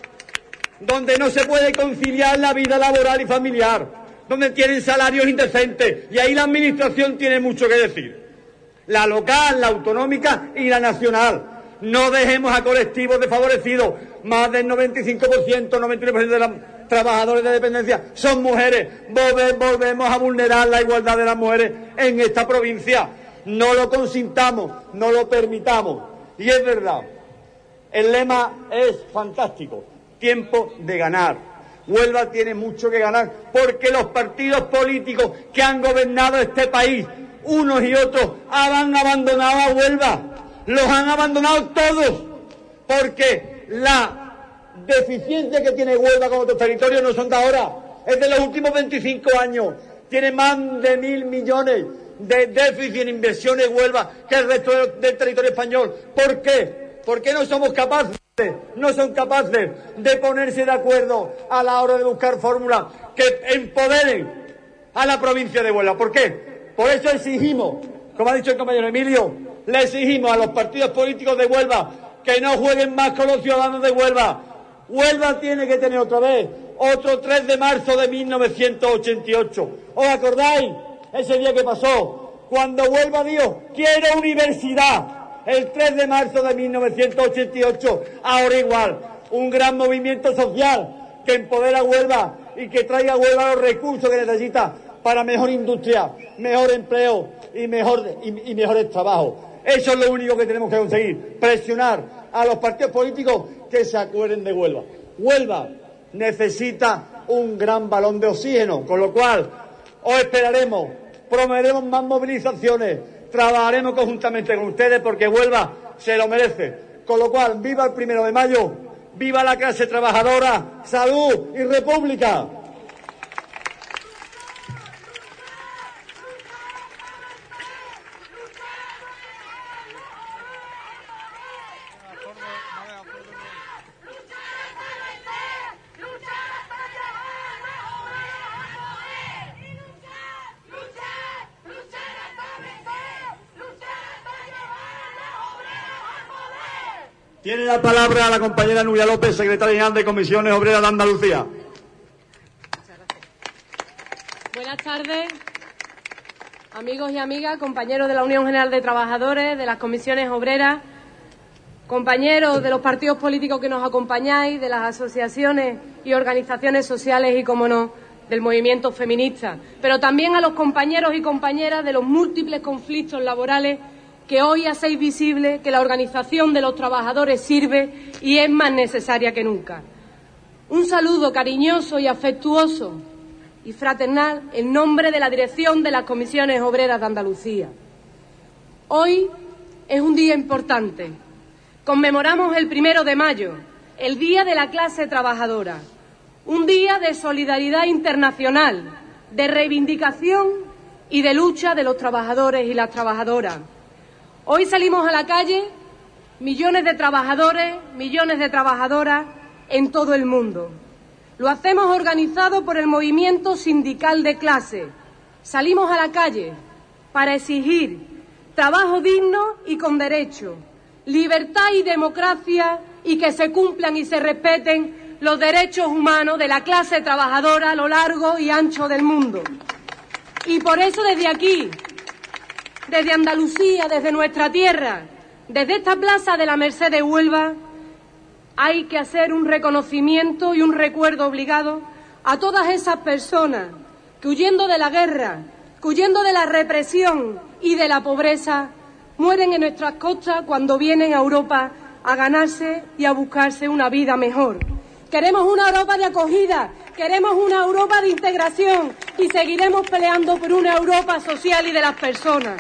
donde no se puede conciliar la vida laboral y familiar, donde tienen salarios indecentes, y ahí la administración tiene mucho que decir. La local, la autonómica y la nacional. No dejemos a colectivos desfavorecidos. Más del 95%, 99% de los trabajadores de dependencia son mujeres. Volvemos a vulnerar la igualdad de las mujeres en esta provincia. No lo consintamos, no lo permitamos. Y es verdad, el lema es fantástico. Tiempo de ganar. Huelva tiene mucho que ganar porque los partidos políticos que han gobernado este país, unos y otros, han abandonado a Huelva. Los han abandonado todos, porque la deficiencia que tiene Huelva con otros territorios no son de ahora, es de los últimos 25 años. Tiene más de 1.000 millones de déficit en inversiones Huelva que el resto del territorio español. ¿Por qué? Porque no somos capaces, no son capaces de ponerse de acuerdo a la hora de buscar fórmulas que empoderen a la provincia de Huelva. ¿Por qué? Por eso exigimos, como ha dicho el compañero Emilio, le exigimos a los partidos políticos de Huelva que no jueguen más con los ciudadanos de Huelva. Huelva tiene que tener otra vez otro 3 de marzo de 1988. ¿Os acordáis? Ese día que pasó, cuando Huelva dijo, quiero universidad, el 3 de marzo de 1988. Ahora igual, un gran movimiento social que empodera a Huelva y que traiga a Huelva los recursos que necesita para mejor industria, mejor empleo y mejores trabajos. Eso es lo único que tenemos que conseguir, presionar a los partidos políticos que se acuerden de Huelva. Huelva necesita un gran balón de oxígeno, con lo cual os esperaremos, promoveremos más movilizaciones, trabajaremos conjuntamente con ustedes porque Huelva se lo merece. Con lo cual, viva el 1 de mayo, viva la clase trabajadora, salud y república. Tiene la palabra la compañera Nuria López, secretaria general de Comisiones Obreras de Andalucía. Buenas tardes, amigos y amigas, compañeros de la Unión General de Trabajadores, de las comisiones obreras, compañeros de los partidos políticos que nos acompañáis, de las asociaciones y organizaciones sociales y, como no, del movimiento feminista, pero también a los compañeros y compañeras de los múltiples conflictos laborales que hoy hacéis visible que la organización de los trabajadores sirve y es más necesaria que nunca. Un saludo cariñoso y afectuoso y fraternal en nombre de la dirección de las comisiones obreras de Andalucía. Hoy es un día importante. Conmemoramos el 1 de mayo, el Día de la Clase Trabajadora, un día de solidaridad internacional, de reivindicación y de lucha de los trabajadores y las trabajadoras. Hoy salimos a la calle millones de trabajadores, millones de trabajadoras en todo el mundo. Lo hacemos organizado por el movimiento sindical de clase. Salimos a la calle para exigir trabajo digno y con derecho, libertad y democracia y que se cumplan y se respeten los derechos humanos de la clase trabajadora a lo largo y ancho del mundo. Y por eso desde aquí, desde Andalucía, desde nuestra tierra, desde esta plaza de la Merced de Huelva, hay que hacer un reconocimiento y un recuerdo obligado a todas esas personas que, huyendo de la guerra, que huyendo de la represión y de la pobreza, mueren en nuestras costas cuando vienen a Europa a ganarse y a buscarse una vida mejor. Queremos una Europa de acogida, queremos una Europa de integración y seguiremos peleando por una Europa social y de las personas.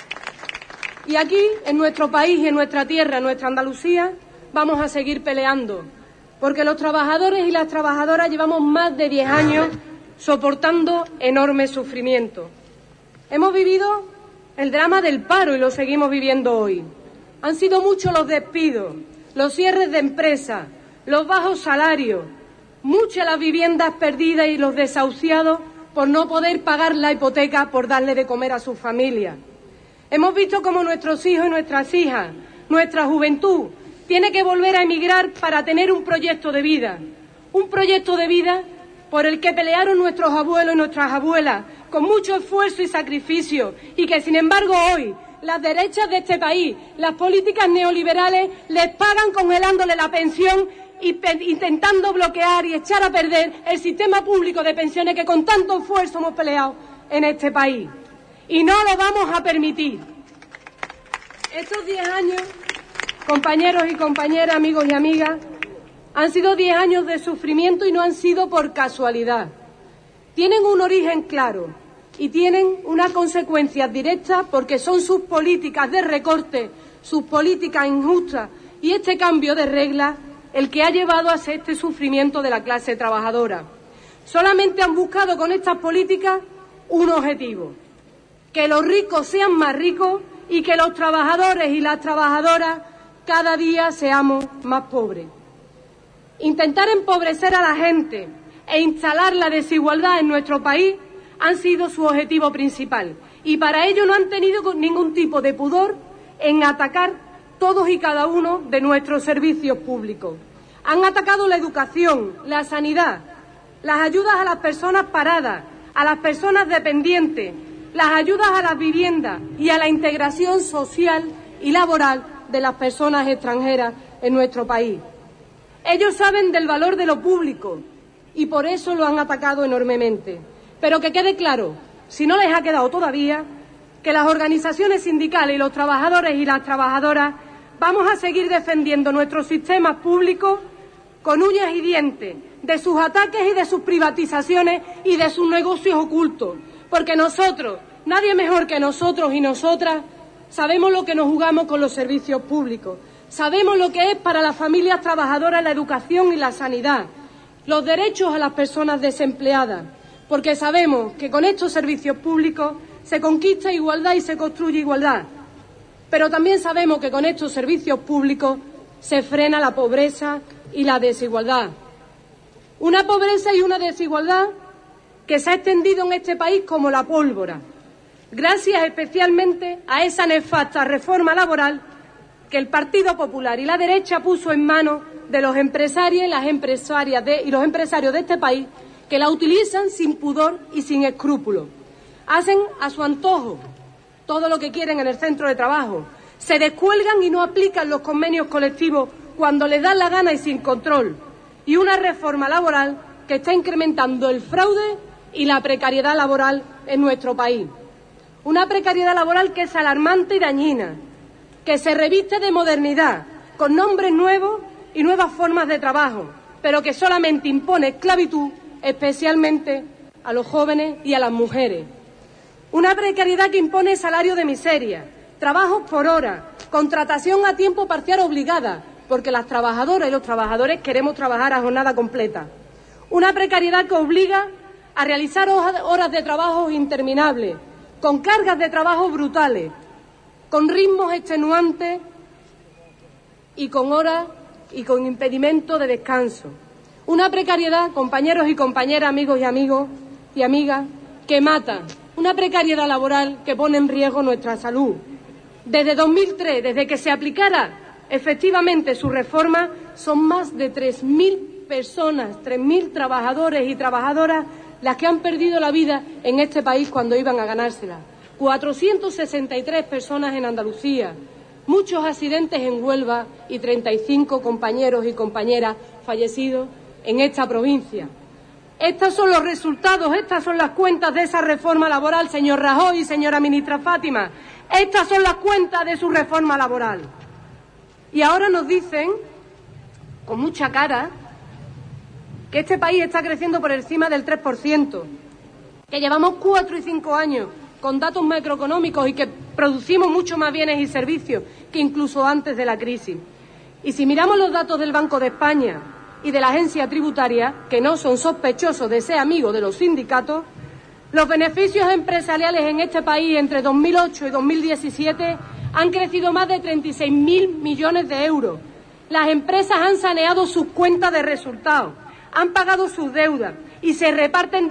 Y aquí, en nuestro país y en nuestra tierra, en nuestra Andalucía, vamos a seguir peleando, porque los trabajadores y las trabajadoras llevamos más de 10 años soportando enormes sufrimientos. Hemos vivido el drama del paro y lo seguimos viviendo hoy. Han sido muchos los despidos, los cierres de empresas, los bajos salarios, muchas las viviendas perdidas y los desahuciados por no poder pagar la hipoteca por darle de comer a sus familias. Hemos visto cómo nuestros hijos y nuestras hijas, nuestra juventud, tiene que volver a emigrar para tener un proyecto de vida por el que pelearon nuestros abuelos y nuestras abuelas con mucho esfuerzo y sacrificio y que, sin embargo, hoy las derechas de este país, las políticas neoliberales, les pagan congelándole la pensión y intentando bloquear y echar a perder el sistema público de pensiones que con tanto esfuerzo hemos peleado en este país. Y no lo vamos a permitir. Estos 10 años, compañeros y compañeras, amigos y amigas, han sido 10 años de sufrimiento y no han sido por casualidad. Tienen un origen claro y tienen unas consecuencias directas porque son sus políticas de recorte, sus políticas injustas y este cambio de reglas el que ha llevado a este sufrimiento de la clase trabajadora. Solamente han buscado con estas políticas un objetivo: que los ricos sean más ricos y que los trabajadores y las trabajadoras cada día seamos más pobres. Intentar empobrecer a la gente e instalar la desigualdad en nuestro país han sido su objetivo principal y para ello no han tenido ningún tipo de pudor en atacar todos y cada uno de nuestros servicios públicos. Han atacado la educación, la sanidad, las ayudas a las personas paradas, a las personas dependientes, las ayudas a las viviendas y a la integración social y laboral de las personas extranjeras en nuestro país. Ellos saben del valor de lo público y por eso lo han atacado enormemente. Pero que quede claro, si no les ha quedado todavía, que las organizaciones sindicales y los trabajadores y las trabajadoras vamos a seguir defendiendo nuestros sistemas públicos con uñas y dientes de sus ataques y de sus privatizaciones y de sus negocios ocultos. Porque nosotros, nadie mejor que nosotros y nosotras, sabemos lo que nos jugamos con los servicios públicos. Sabemos lo que es para las familias trabajadoras la educación y la sanidad, los derechos a las personas desempleadas, porque sabemos que con estos servicios públicos se conquista igualdad y se construye igualdad. Pero también sabemos que con estos servicios públicos se frena la pobreza y la desigualdad. Una pobreza y una desigualdad que se ha extendido en este país como la pólvora, gracias especialmente a esa nefasta reforma laboral que el Partido Popular y la derecha puso en manos de los empresarios y las empresarias y los empresarios de este país, que la utilizan sin pudor y sin escrúpulos. Hacen a su antojo todo lo que quieren en el centro de trabajo. Se descuelgan y no aplican los convenios colectivos cuando les dan la gana y sin control. Y una reforma laboral que está incrementando el fraude y la precariedad laboral en nuestro país. Una precariedad laboral que es alarmante y dañina, que se reviste de modernidad, con nombres nuevos y nuevas formas de trabajo, pero que solamente impone esclavitud, especialmente a los jóvenes y a las mujeres. Una precariedad que impone salario de miseria, trabajos por hora, contratación a tiempo parcial obligada, porque las trabajadoras y los trabajadores queremos trabajar a jornada completa. Una precariedad que obliga a realizar horas de trabajo interminables, con cargas de trabajo brutales, con ritmos extenuantes y con horas y con impedimento de descanso. Una precariedad, compañeros y compañeras, amigos y amigas, que mata. Una precariedad laboral que pone en riesgo nuestra salud. Desde 2003, desde que se aplicara efectivamente su reforma, son más de 3.000 personas, 3.000 trabajadores y trabajadoras las que han perdido la vida en este país cuando iban a ganársela. 463 personas en Andalucía, muchos accidentes en Huelva y 35 compañeros y compañeras fallecidos en esta provincia. Estos son los resultados, estas son las cuentas de esa reforma laboral, señor Rajoy y señora ministra Fátima. Estas son las cuentas de su reforma laboral. Y ahora nos dicen, con mucha cara, que este país está creciendo por encima del 3%, que llevamos 4 y 5 años con datos macroeconómicos y que producimos mucho más bienes y servicios que incluso antes de la crisis. Y si miramos los datos del Banco de España y de la agencia tributaria, que no son sospechosos de ser amigos de los sindicatos, los beneficios empresariales en este país entre 2008 y 2017 han crecido más de 36.000 millones de euros. Las empresas han saneado sus cuentas de resultados, han pagado sus deudas y se reparten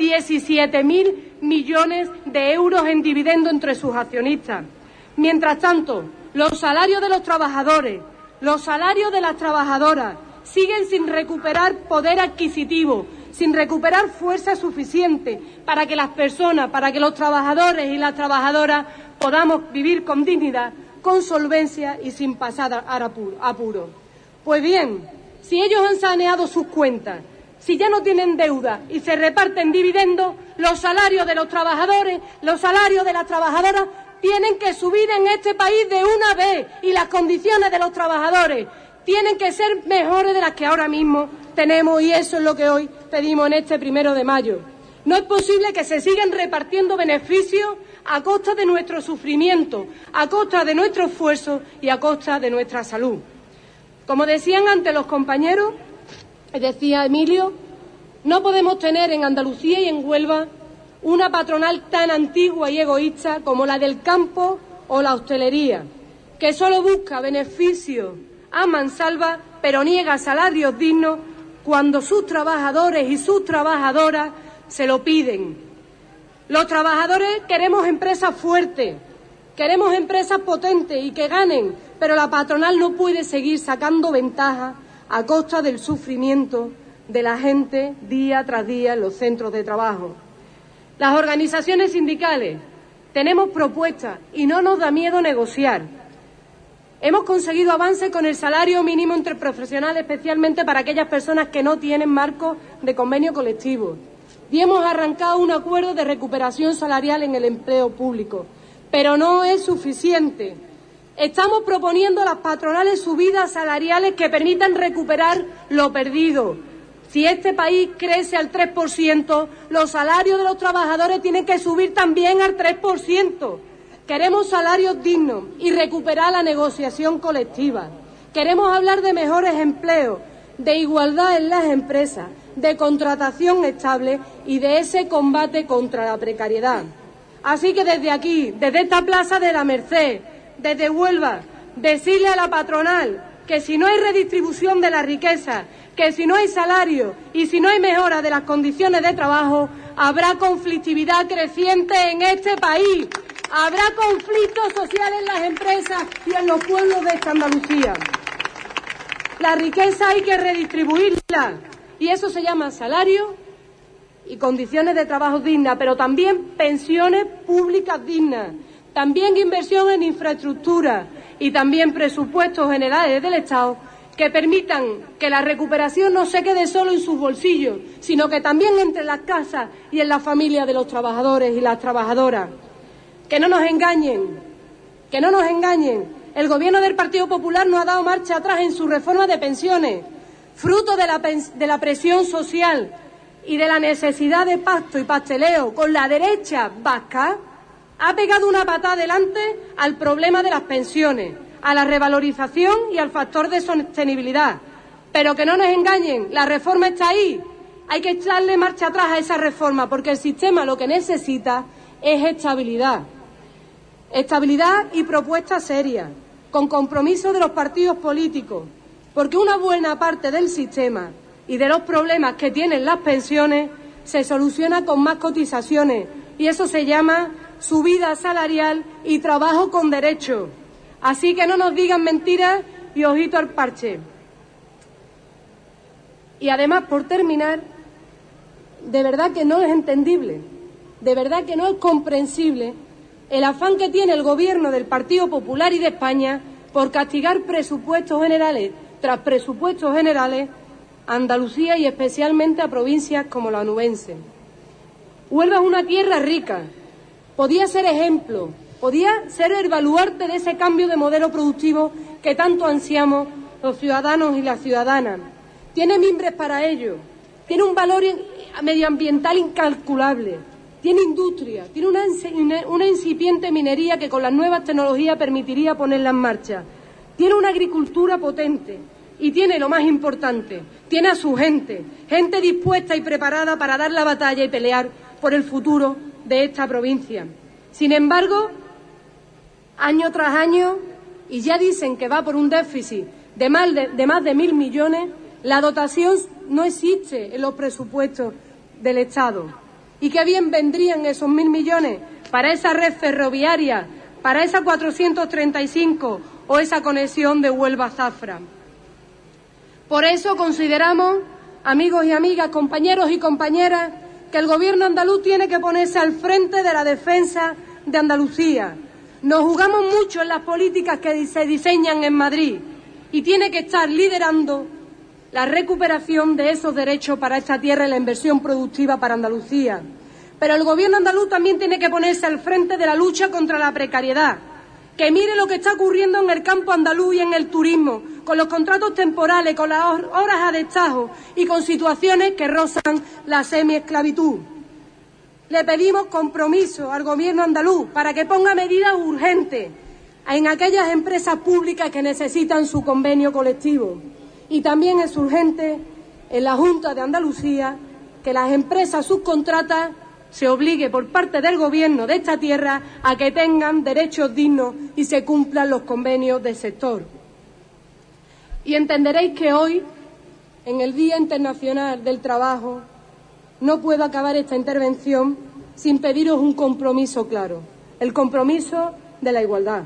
17.000 millones de euros en dividendo entre sus accionistas. Mientras tanto, los salarios de los trabajadores, los salarios de las trabajadoras siguen sin recuperar poder adquisitivo, sin recuperar fuerza suficiente para que las personas, para que los trabajadores y las trabajadoras podamos vivir con dignidad, con solvencia y sin pasar apuro. Pues bien, si ellos han saneado sus cuentas, si ya no tienen deuda y se reparten dividendos, los salarios de los trabajadores, los salarios de las trabajadoras tienen que subir en este país de una vez y las condiciones de los trabajadores tienen que ser mejores de las que ahora mismo tenemos y eso es lo que hoy pedimos en este 1 de mayo. No es posible que se sigan repartiendo beneficios a costa de nuestro sufrimiento, a costa de nuestro esfuerzo y a costa de nuestra salud. Como decían antes los compañeros, decía Emilio, no podemos tener en Andalucía y en Huelva una patronal tan antigua y egoísta como la del campo o la hostelería, que solo busca beneficios a mansalva, pero niega salarios dignos cuando sus trabajadores y sus trabajadoras se lo piden. Los trabajadores queremos empresas fuertes, queremos empresas potentes y que ganen, pero la patronal no puede seguir sacando ventaja a costa del sufrimiento de la gente día tras día en los centros de trabajo. Las organizaciones sindicales tenemos propuestas y no nos da miedo negociar. Hemos conseguido avances con el salario mínimo interprofesional, especialmente para aquellas personas que no tienen marco de convenio colectivo. Y hemos arrancado un acuerdo de recuperación salarial en el empleo público. Pero no es suficiente. Estamos proponiendo a las patronales subidas salariales que permitan recuperar lo perdido. Si este país crece al 3%, los salarios de los trabajadores tienen que subir también al 3%. Queremos salarios dignos y recuperar la negociación colectiva. Queremos hablar de mejores empleos, de igualdad en las empresas, de contratación estable y de ese combate contra la precariedad. Así que desde aquí, desde esta Plaza de la Merced, desde Huelva, decirle a la patronal que si no hay redistribución de la riqueza, que si no hay salario y si no hay mejora de las condiciones de trabajo, habrá conflictividad creciente en este país. Habrá conflictos sociales en las empresas y en los pueblos de esta Andalucía. La riqueza hay que redistribuirla y eso se llama salario y condiciones de trabajo dignas, pero también pensiones públicas dignas, también inversión en infraestructura y también presupuestos generales del Estado que permitan que la recuperación no se quede solo en sus bolsillos, sino que también entre las casas y en las familias de los trabajadores y las trabajadoras. Que no nos engañen, que no nos engañen. El Gobierno del Partido Popular no ha dado marcha atrás en su reforma de pensiones, fruto de la presión social y de la necesidad de pacto y pasteleo con la derecha vasca. Ha pegado una patada adelante al problema de las pensiones, a la revalorización y al factor de sostenibilidad. Pero que no nos engañen, la reforma está ahí. Hay que echarle marcha atrás a esa reforma porque el sistema lo que necesita es estabilidad. Estabilidad y propuestas serias, con compromiso de los partidos políticos, porque una buena parte del sistema y de los problemas que tienen las pensiones se soluciona con más cotizaciones y eso se llama subida salarial y trabajo con derecho. Así que no nos digan mentiras y ojito al parche. Y además, por terminar, de verdad que no es entendible, de verdad que no es comprensible el afán que tiene el Gobierno del Partido Popular y de España por castigar presupuestos generales tras presupuestos generales a Andalucía y especialmente a provincias como la onubense. Huelva es una tierra rica, podía ser ejemplo, podía ser el baluarte de ese cambio de modelo productivo que tanto ansiamos los ciudadanos y las ciudadanas. Tiene mimbres para ello, tiene un valor medioambiental incalculable, tiene industria, tiene una incipiente minería que con las nuevas tecnologías permitiría ponerla en marcha, tiene una agricultura potente y tiene, lo más importante, tiene a su gente, gente dispuesta y preparada para dar la batalla y pelear por el futuro de esta provincia. Sin embargo, año tras año, y ya dicen que va por un déficit de más de 1.000 millones, la dotación no existe en los presupuestos del Estado. ¿Y qué bien vendrían esos 1.000 millones para esa red ferroviaria, para esa 435 o esa conexión de Huelva-Zafra? Por eso consideramos, amigos y amigas, compañeros y compañeras, que el Gobierno andaluz tiene que ponerse al frente de la defensa de Andalucía. Nos jugamos mucho en las políticas que se diseñan en Madrid y tiene que estar liderando la recuperación de esos derechos para esta tierra y la inversión productiva para Andalucía. Pero el Gobierno andaluz también tiene que ponerse al frente de la lucha contra la precariedad, que mire lo que está ocurriendo en el campo andaluz y en el turismo, con los contratos temporales, con las horas a destajo y con situaciones que rozan la semiesclavitud. Le pedimos compromiso al Gobierno andaluz para que ponga medidas urgentes en aquellas empresas públicas que necesitan su convenio colectivo. Y también es urgente en la Junta de Andalucía que las empresas subcontratas se obligue por parte del Gobierno de esta tierra a que tengan derechos dignos y se cumplan los convenios del sector. Y entenderéis que hoy, en el Día Internacional del Trabajo, no puedo acabar esta intervención sin pediros un compromiso claro, el compromiso de la igualdad.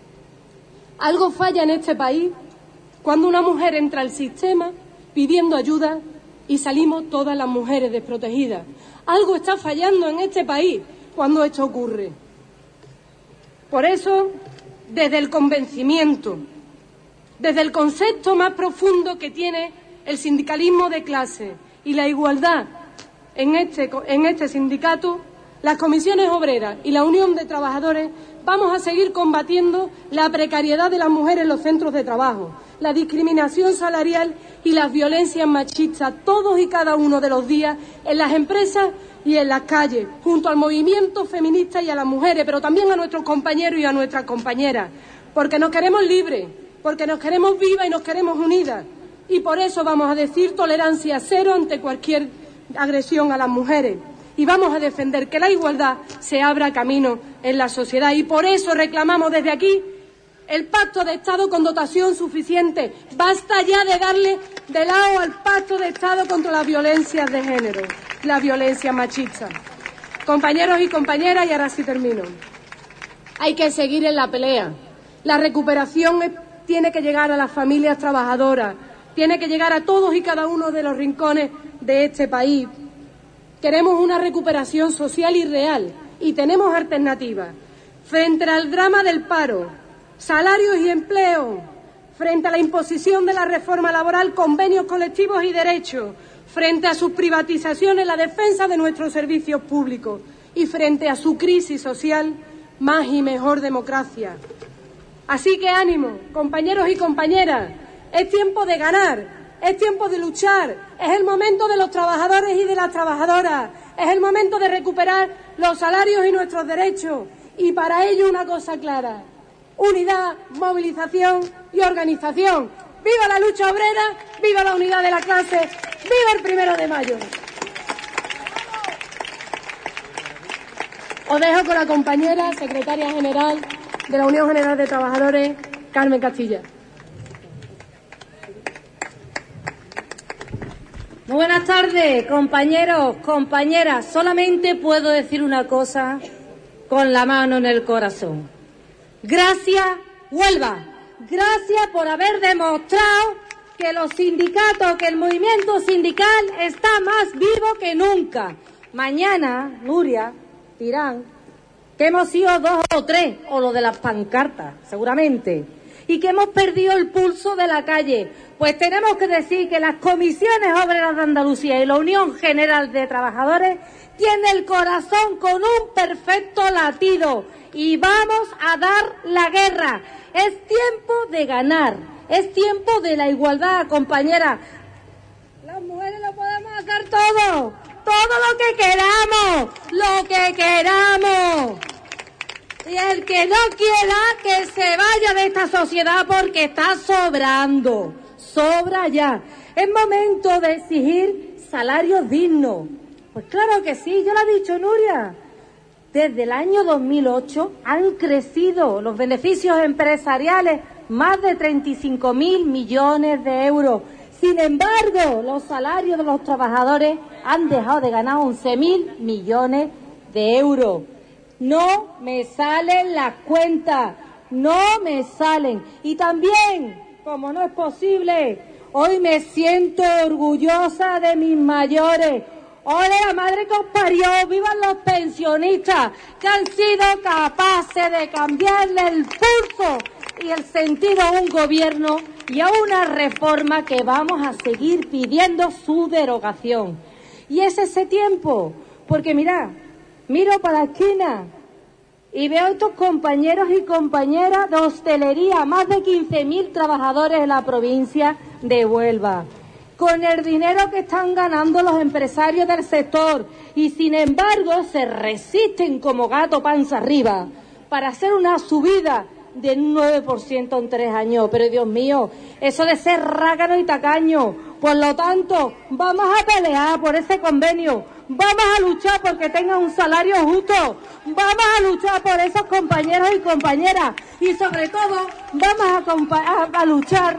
Algo falla en este país cuando una mujer entra al sistema pidiendo ayuda y salimos todas las mujeres desprotegidas. Algo está fallando en este país cuando esto ocurre. Por eso, desde el convencimiento, desde el concepto más profundo que tiene el sindicalismo de clase y la igualdad en este sindicato, las comisiones obreras y la Unión de Trabajadores vamos a seguir combatiendo la precariedad de las mujeres en los centros de trabajo, la discriminación salarial y las violencias machistas todos y cada uno de los días en las empresas y en las calles, junto al movimiento feminista y a las mujeres, pero también a nuestros compañeros y a nuestras compañeras, porque nos queremos libres, porque nos queremos vivas y nos queremos unidas. Y por eso vamos a decir tolerancia cero ante cualquier agresión a las mujeres. Y vamos a defender que la igualdad se abra camino en la sociedad. Y por eso reclamamos desde aquí el pacto de Estado con dotación suficiente. Basta ya de darle de lado al pacto de Estado contra las violencias de género, la violencia machista. Compañeros y compañeras, y ahora sí termino. Hay que seguir en la pelea. La recuperación tiene que llegar a las familias trabajadoras, tiene que llegar a todos y cada uno de los rincones de este país. Queremos una recuperación social y real y tenemos alternativas. Frente al drama del paro, salarios y empleo, frente a la imposición de la reforma laboral, convenios colectivos y derechos, frente a sus privatizaciones, la defensa de nuestros servicios públicos y frente a su crisis social, más y mejor democracia. Así que ánimo, compañeros y compañeras, es tiempo de ganar, es tiempo de luchar, es el momento de los trabajadores y de las trabajadoras, es el momento de recuperar los salarios y nuestros derechos. Y para ello una cosa clara: unidad, movilización y organización. ¡Viva la lucha obrera! ¡Viva la unidad de la clase! ¡Viva el 1 de mayo! Os dejo con la compañera secretaria general de la Unión General de Trabajadores, Carmen Castilla. Muy buenas tardes, compañeros, compañeras. Solamente puedo decir una cosa con la mano en el corazón. Gracias, Huelva. Gracias por haber demostrado que los sindicatos, que el movimiento sindical está más vivo que nunca. Mañana, Nuria, dirán que hemos sido 2 o 3, o lo de las pancartas, seguramente, y que hemos perdido el pulso de la calle. Pues tenemos que decir que las comisiones obreras de Andalucía y la Unión General de Trabajadores tienen el corazón con un perfecto latido y vamos a dar la guerra. Es tiempo de ganar, es tiempo de la igualdad, compañera. Las mujeres lo podemos hacer todo lo que queramos, lo que queramos. Y el que no quiera, que se vaya de esta sociedad porque está sobrando, sobra ya. Es momento de exigir salarios dignos. Pues claro que sí, ya lo ha dicho Nuria. Desde el año 2008 han crecido los beneficios empresariales más de 35.000 millones de euros. Sin embargo, los salarios de los trabajadores han dejado de ganar 11.000 millones de euros. No me salen las cuentas, no me salen. Y también, como no es posible, hoy me siento orgullosa de mis mayores. ¡Ole la madre que os parió! ¡Vivan los pensionistas que han sido capaces de cambiarle el pulso y el sentido a un gobierno y a una reforma que vamos a seguir pidiendo su derogación! Y es ese tiempo, porque mirad, miro para la esquina y veo a estos compañeros y compañeras de hostelería, más de 15.000 trabajadores en la provincia de Huelva, con el dinero que están ganando los empresarios del sector, y sin embargo se resisten como gato panza arriba para hacer una subida del 9% en 3 años. Pero Dios mío, eso de ser rácano y tacaño. Por lo tanto, vamos a pelear por ese convenio, vamos a luchar porque tengan un salario justo, vamos a luchar por esos compañeros y compañeras, y sobre todo vamos a luchar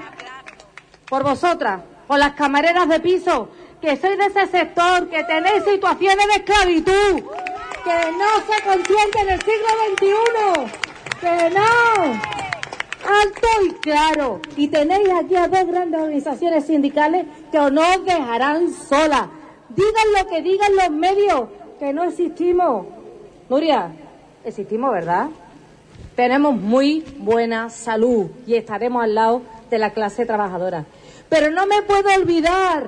por vosotras, por las camareras de piso, que sois de ese sector, que tenéis situaciones de esclavitud, que no se consiente en el siglo XXI, que no. Alto y claro. Y tenéis aquí a 2 grandes organizaciones sindicales que no os dejarán solas. Digan lo que digan los medios, que no existimos. Nuria, existimos, ¿verdad? Tenemos muy buena salud y estaremos al lado de la clase trabajadora. Pero no me puedo olvidar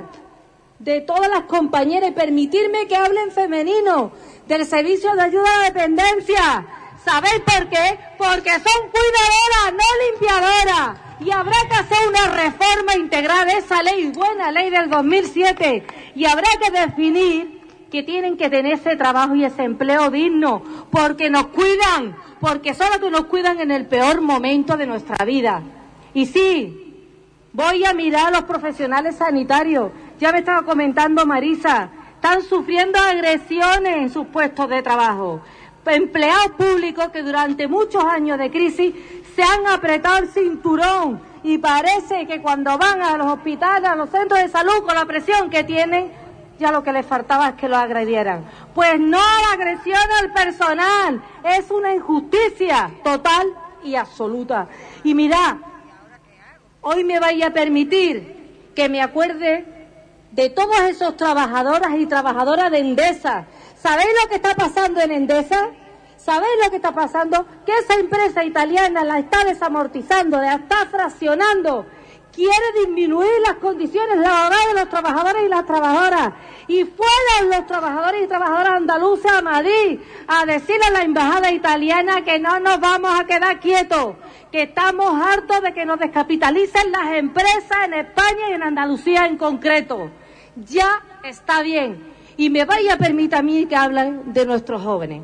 de todas las compañeras y permitirme que hable en femenino del servicio de ayuda a la dependencia. ¿Sabéis por qué? Porque son cuidadoras, no limpiadoras. Y habrá que hacer una reforma integral de esa ley, buena ley del 2007. Y habrá que definir que tienen que tener ese trabajo y ese empleo digno. Porque nos cuidan, porque son los que nos cuidan en el peor momento de nuestra vida. Y sí, voy a mirar a los profesionales sanitarios. Ya me estaba comentando Marisa, están sufriendo agresiones en sus puestos de trabajo. Empleados públicos que durante muchos años de crisis se han apretado el cinturón y parece que cuando van a los hospitales, a los centros de salud, con la presión que tienen, ya lo que les faltaba es que lo agredieran. Pues no a la agresión al personal, es una injusticia total y absoluta. Y mirad, hoy me vais a permitir que me acuerde de todos esos trabajadoras y trabajadoras de Endesa. ¿Sabéis lo que está pasando en Endesa? ¿Sabéis lo que está pasando? Que esa empresa italiana la está desamortizando, la está fraccionando. Quiere disminuir las condiciones laborales de los trabajadores y las trabajadoras. Y fueron los trabajadores y trabajadoras andaluces a Madrid a decirle a la embajada italiana que no nos vamos a quedar quietos, que estamos hartos de que nos descapitalicen las empresas en España y en Andalucía en concreto. Ya está bien. Y me vaya a permitir a mí que hablen de nuestros jóvenes.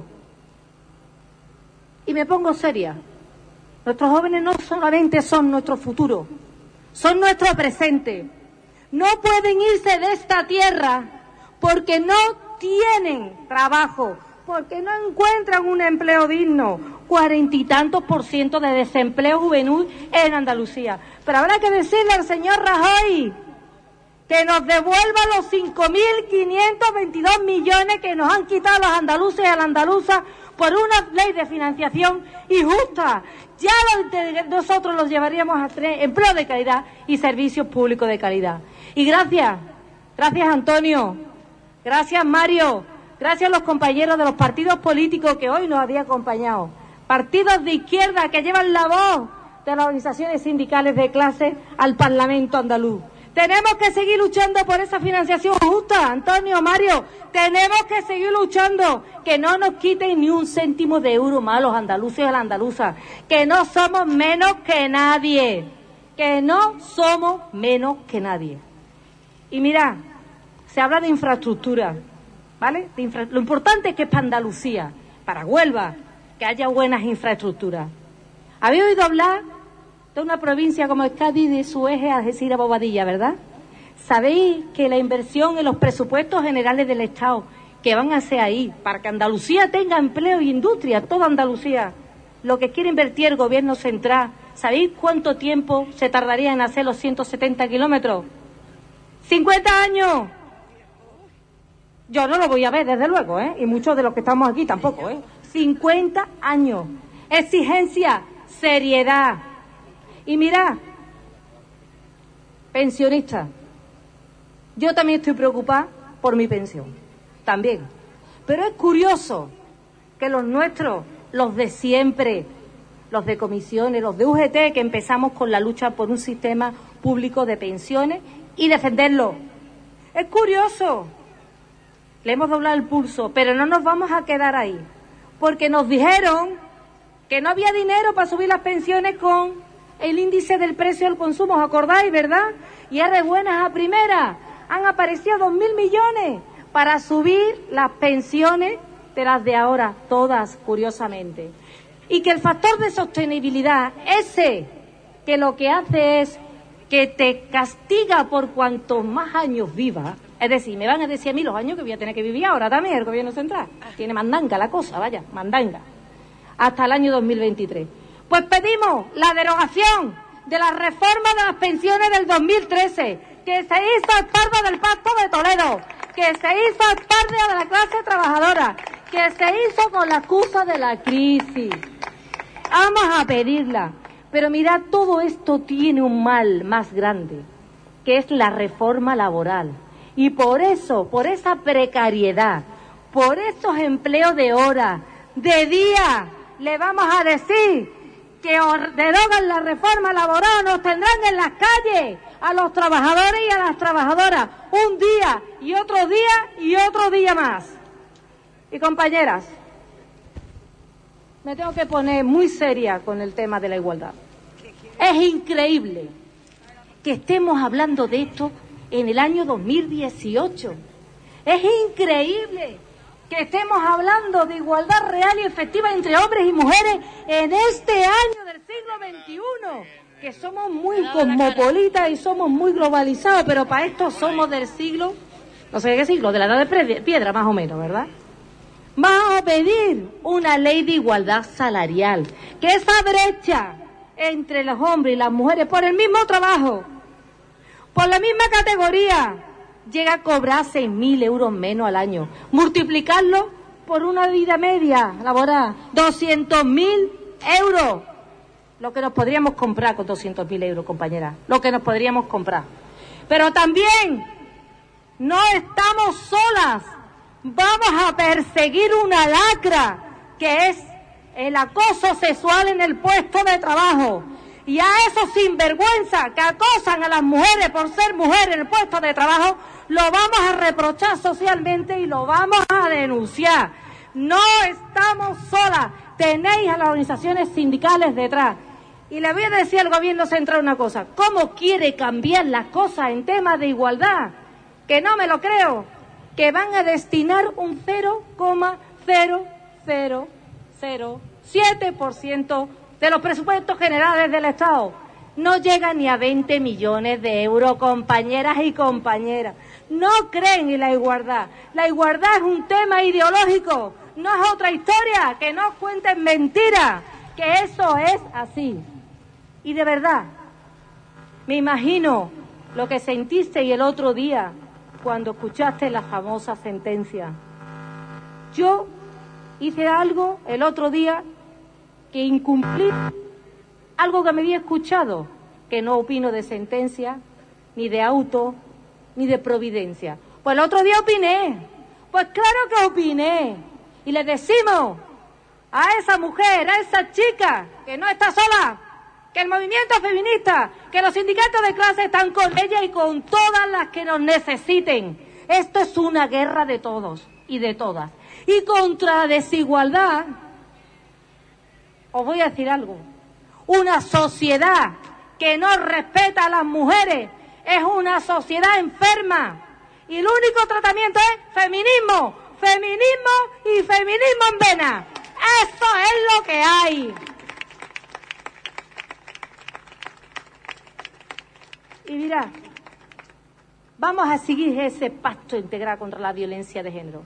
Y me pongo seria. Nuestros jóvenes no solamente son nuestro futuro, son nuestro presente. No pueden irse de esta tierra porque no tienen trabajo, porque no encuentran un empleo digno. 40 y tantos % de desempleo juvenil en Andalucía. Pero habrá que decirle al señor Rajoy que nos devuelva los 5.522 millones que nos han quitado los andaluces y a la andaluza por una ley de financiación injusta. Ya nosotros los llevaríamos a tener empleo de calidad y servicios públicos de calidad. Y gracias Antonio, gracias Mario, gracias a los compañeros de los partidos políticos que hoy nos habían acompañado. Partidos de izquierda que llevan la voz de las organizaciones sindicales de clase al Parlamento andaluz. Tenemos que seguir luchando por esa financiación justa, Antonio, Mario. Tenemos que seguir luchando, que no nos quiten ni un céntimo de euro más a los andaluces y a las andaluzas, que no somos menos que nadie, que no somos menos que nadie. Y mirad, se habla de infraestructura, ¿vale? Lo importante es que para Andalucía, para Huelva, que haya buenas infraestructuras. ¿Habéis oído hablar de una provincia como es Cádiz de su eje Algeciras-Bobadilla, verdad? ¿Sabéis que la inversión en los presupuestos generales del Estado que van a hacer ahí, para que Andalucía tenga empleo y industria, toda Andalucía, lo que quiere invertir el gobierno central, ¿sabéis cuánto tiempo se tardaría en hacer los 170 kilómetros? 50 años. Yo no lo voy a ver, desde luego, y muchos de los que estamos aquí tampoco, 50 años. Exigencia, seriedad. Y mirad, pensionistas, yo también estoy preocupada por mi pensión, también. Pero es curioso que los nuestros, los de siempre, los de comisiones, los de UGT, que empezamos con la lucha por un sistema público de pensiones y defenderlo. Es curioso, le hemos doblado el pulso, pero no nos vamos a quedar ahí, porque nos dijeron que no había dinero para subir las pensiones con el índice del precio del consumo, ¿os acordáis, verdad? Y es de buenas a primeras, han aparecido 2.000 millones para subir las pensiones de las de ahora, todas, curiosamente. Y que el factor de sostenibilidad, ese que lo que hace es que te castiga por cuantos más años vivas, es decir, me van a decir a mí los años que voy a tener que vivir ahora también el gobierno central. Tiene mandanga la cosa, vaya, mandanga. Hasta el año 2023. Pues pedimos la derogación de la reforma de las pensiones del 2013, que se hizo a espaldas del Pacto de Toledo, que se hizo a espaldas de la clase trabajadora, que se hizo con la excusa de la crisis. Vamos a pedirla. Pero mirad, todo esto tiene un mal más grande, que es la reforma laboral. Y por eso, por esa precariedad, por esos empleos de hora, de día, le vamos a decir que derogan la reforma laboral, nos tendrán en las calles a los trabajadores y a las trabajadoras, un día y otro día y otro día más. Y compañeras, me tengo que poner muy seria con el tema de la igualdad. Es increíble que estemos hablando de esto en el año 2018. Es increíble que estemos hablando de igualdad real y efectiva entre hombres y mujeres en este año del siglo XXI, que somos muy cosmopolitas y somos muy globalizados, pero para esto somos del siglo, no sé qué siglo, de la edad de piedra más o menos, ¿verdad? Vamos a pedir una ley de igualdad salarial, que esa brecha entre los hombres y las mujeres por el mismo trabajo, por la misma categoría, llega a cobrar 6.000 euros menos al año. Multiplicarlo por una vida media laboral, 200.000 euros. Lo que nos podríamos comprar con 200.000 euros, compañera. Lo que nos podríamos comprar. Pero también no estamos solas. Vamos a perseguir una lacra, que es el acoso sexual en el puesto de trabajo. Y a esos sinvergüenzas que acosan a las mujeres por ser mujeres en el puesto de trabajo, lo vamos a reprochar socialmente y lo vamos a denunciar. No estamos solas, tenéis a las organizaciones sindicales detrás. Y le voy a decir al gobierno central una cosa: ¿cómo quiere cambiar las cosas en temas de igualdad? Que no me lo creo, que van a destinar un 0,0007% de los presupuestos generales del Estado. No llega ni a 20 millones de euros, compañeras y compañeras. No creen en la igualdad. La igualdad es un tema ideológico, no es otra historia, que no cuenten mentiras, que eso es así. Y de verdad, me imagino lo que sentiste el otro día cuando escuchaste la famosa sentencia. Yo hice algo el otro día que incumplí, algo que me había escuchado, que no opino de sentencia, ni de auto, ni de providencia. Pues el otro día opiné, pues claro que opiné. Y le decimos a esa mujer, a esa chica, que no está sola, que el movimiento feminista, que los sindicatos de clase están con ella y con todas las que nos necesiten. Esto es una guerra de todos y de todas. Y contra la desigualdad, os voy a decir algo: una sociedad que no respeta a las mujeres es una sociedad enferma. Y el único tratamiento es feminismo, feminismo y feminismo en vena. Eso es lo que hay. Y mirad, vamos a seguir ese pacto integral contra la violencia de género.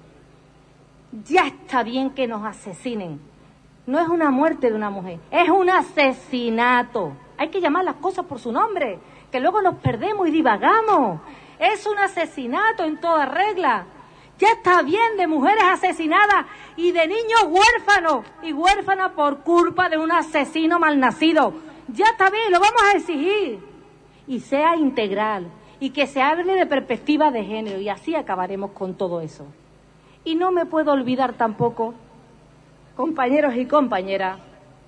Ya está bien que nos asesinen. No es una muerte de una mujer, es un asesinato. Hay que llamar las cosas por su nombre, que luego nos perdemos y divagamos. Es un asesinato en toda regla. Ya está bien de mujeres asesinadas y de niños huérfanos y huérfanas por culpa de un asesino malnacido. Ya está bien, lo vamos a exigir. Y sea integral, y que se hable de perspectiva de género, y así acabaremos con todo eso. Y no me puedo olvidar tampoco, compañeros y compañeras,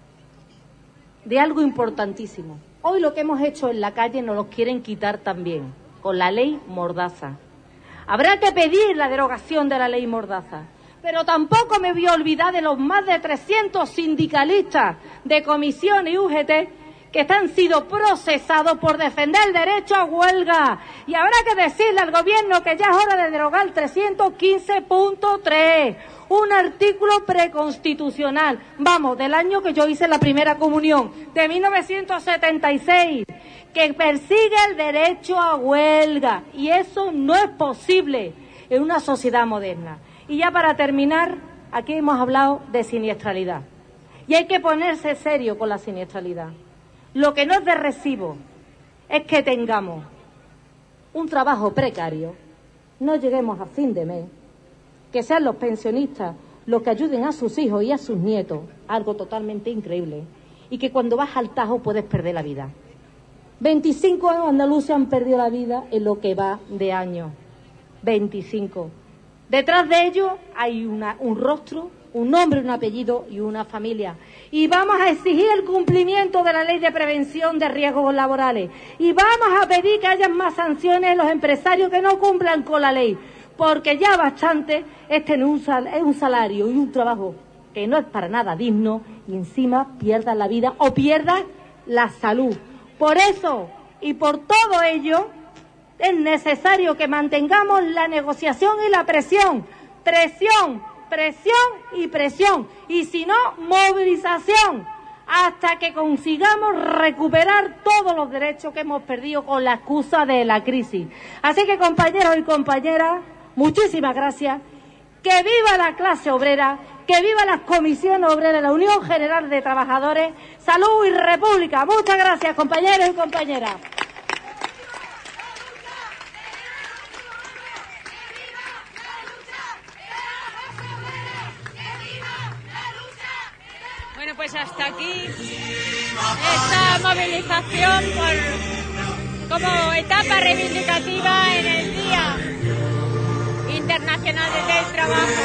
de algo importantísimo. Hoy lo que hemos hecho en la calle nos lo quieren quitar también, con la ley Mordaza. Habrá que pedir la derogación de la ley Mordaza. Pero tampoco me voy a olvidar de los más de 300 sindicalistas de Comisión y UGT que han sido procesados por defender el derecho a huelga. Y habrá que decirle al gobierno que ya es hora de derogar el 315.3, un artículo preconstitucional, vamos, del año que yo hice la primera comunión, de 1976, que persigue el derecho a huelga. Y eso no es posible en una sociedad moderna. Y ya para terminar, aquí hemos hablado de siniestralidad. Y hay que ponerse serio con la siniestralidad. Lo que no es de recibo es que tengamos un trabajo precario, no lleguemos a fin de mes, que sean los pensionistas los que ayuden a sus hijos y a sus nietos, algo totalmente increíble, y que cuando vas al Tajo puedes perder la vida. 25 andaluces han perdido la vida en lo que va de año. 25. Detrás de ellos hay un rostro, un nombre, un apellido y una familia. Y vamos a exigir el cumplimiento de la ley de prevención de riesgos laborales. Y vamos a pedir que haya más sanciones a los empresarios que no cumplan con la ley. Porque ya bastante es un salario y un trabajo que no es para nada digno y encima pierdan la vida o pierdan la salud. Por eso y por todo ello es necesario que mantengamos la negociación y la presión. Presión, presión y presión. Y si no, movilización. Hasta que consigamos recuperar todos los derechos que hemos perdido con la excusa de la crisis. Así que, compañeros y compañeras, muchísimas gracias. Que viva la clase obrera, que viva las comisiones obreras, la Unión General de Trabajadores, Salud y República. Muchas gracias, compañeros y compañeras. pues hasta aquí esta movilización como etapa reivindicativa en el Día Internacional del Trabajo.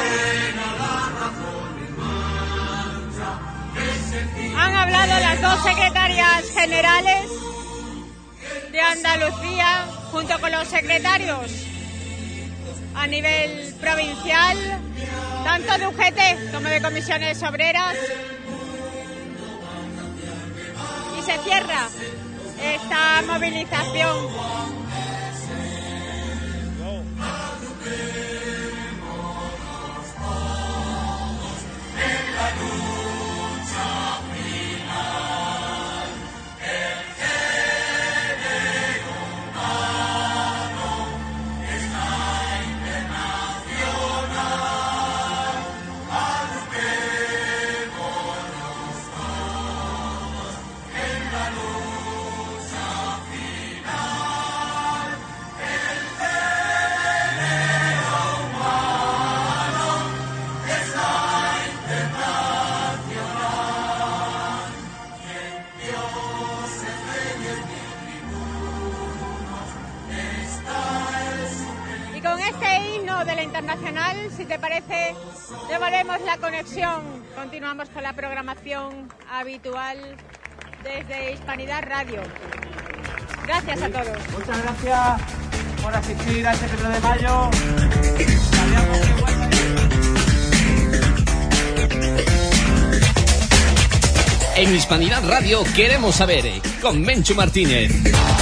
Han hablado las dos secretarias generales de Andalucía junto con los secretarios a nivel provincial, tanto de UGT como de comisiones obreras. Y se cierra esta movilización. Internacional, si te parece, devolvemos la conexión. Continuamos con la programación habitual desde Hispanidad Radio. Gracias a todos. Muchas gracias por asistir a este 1 de mayo. En Hispanidad Radio queremos saber, con Menchu Martínez.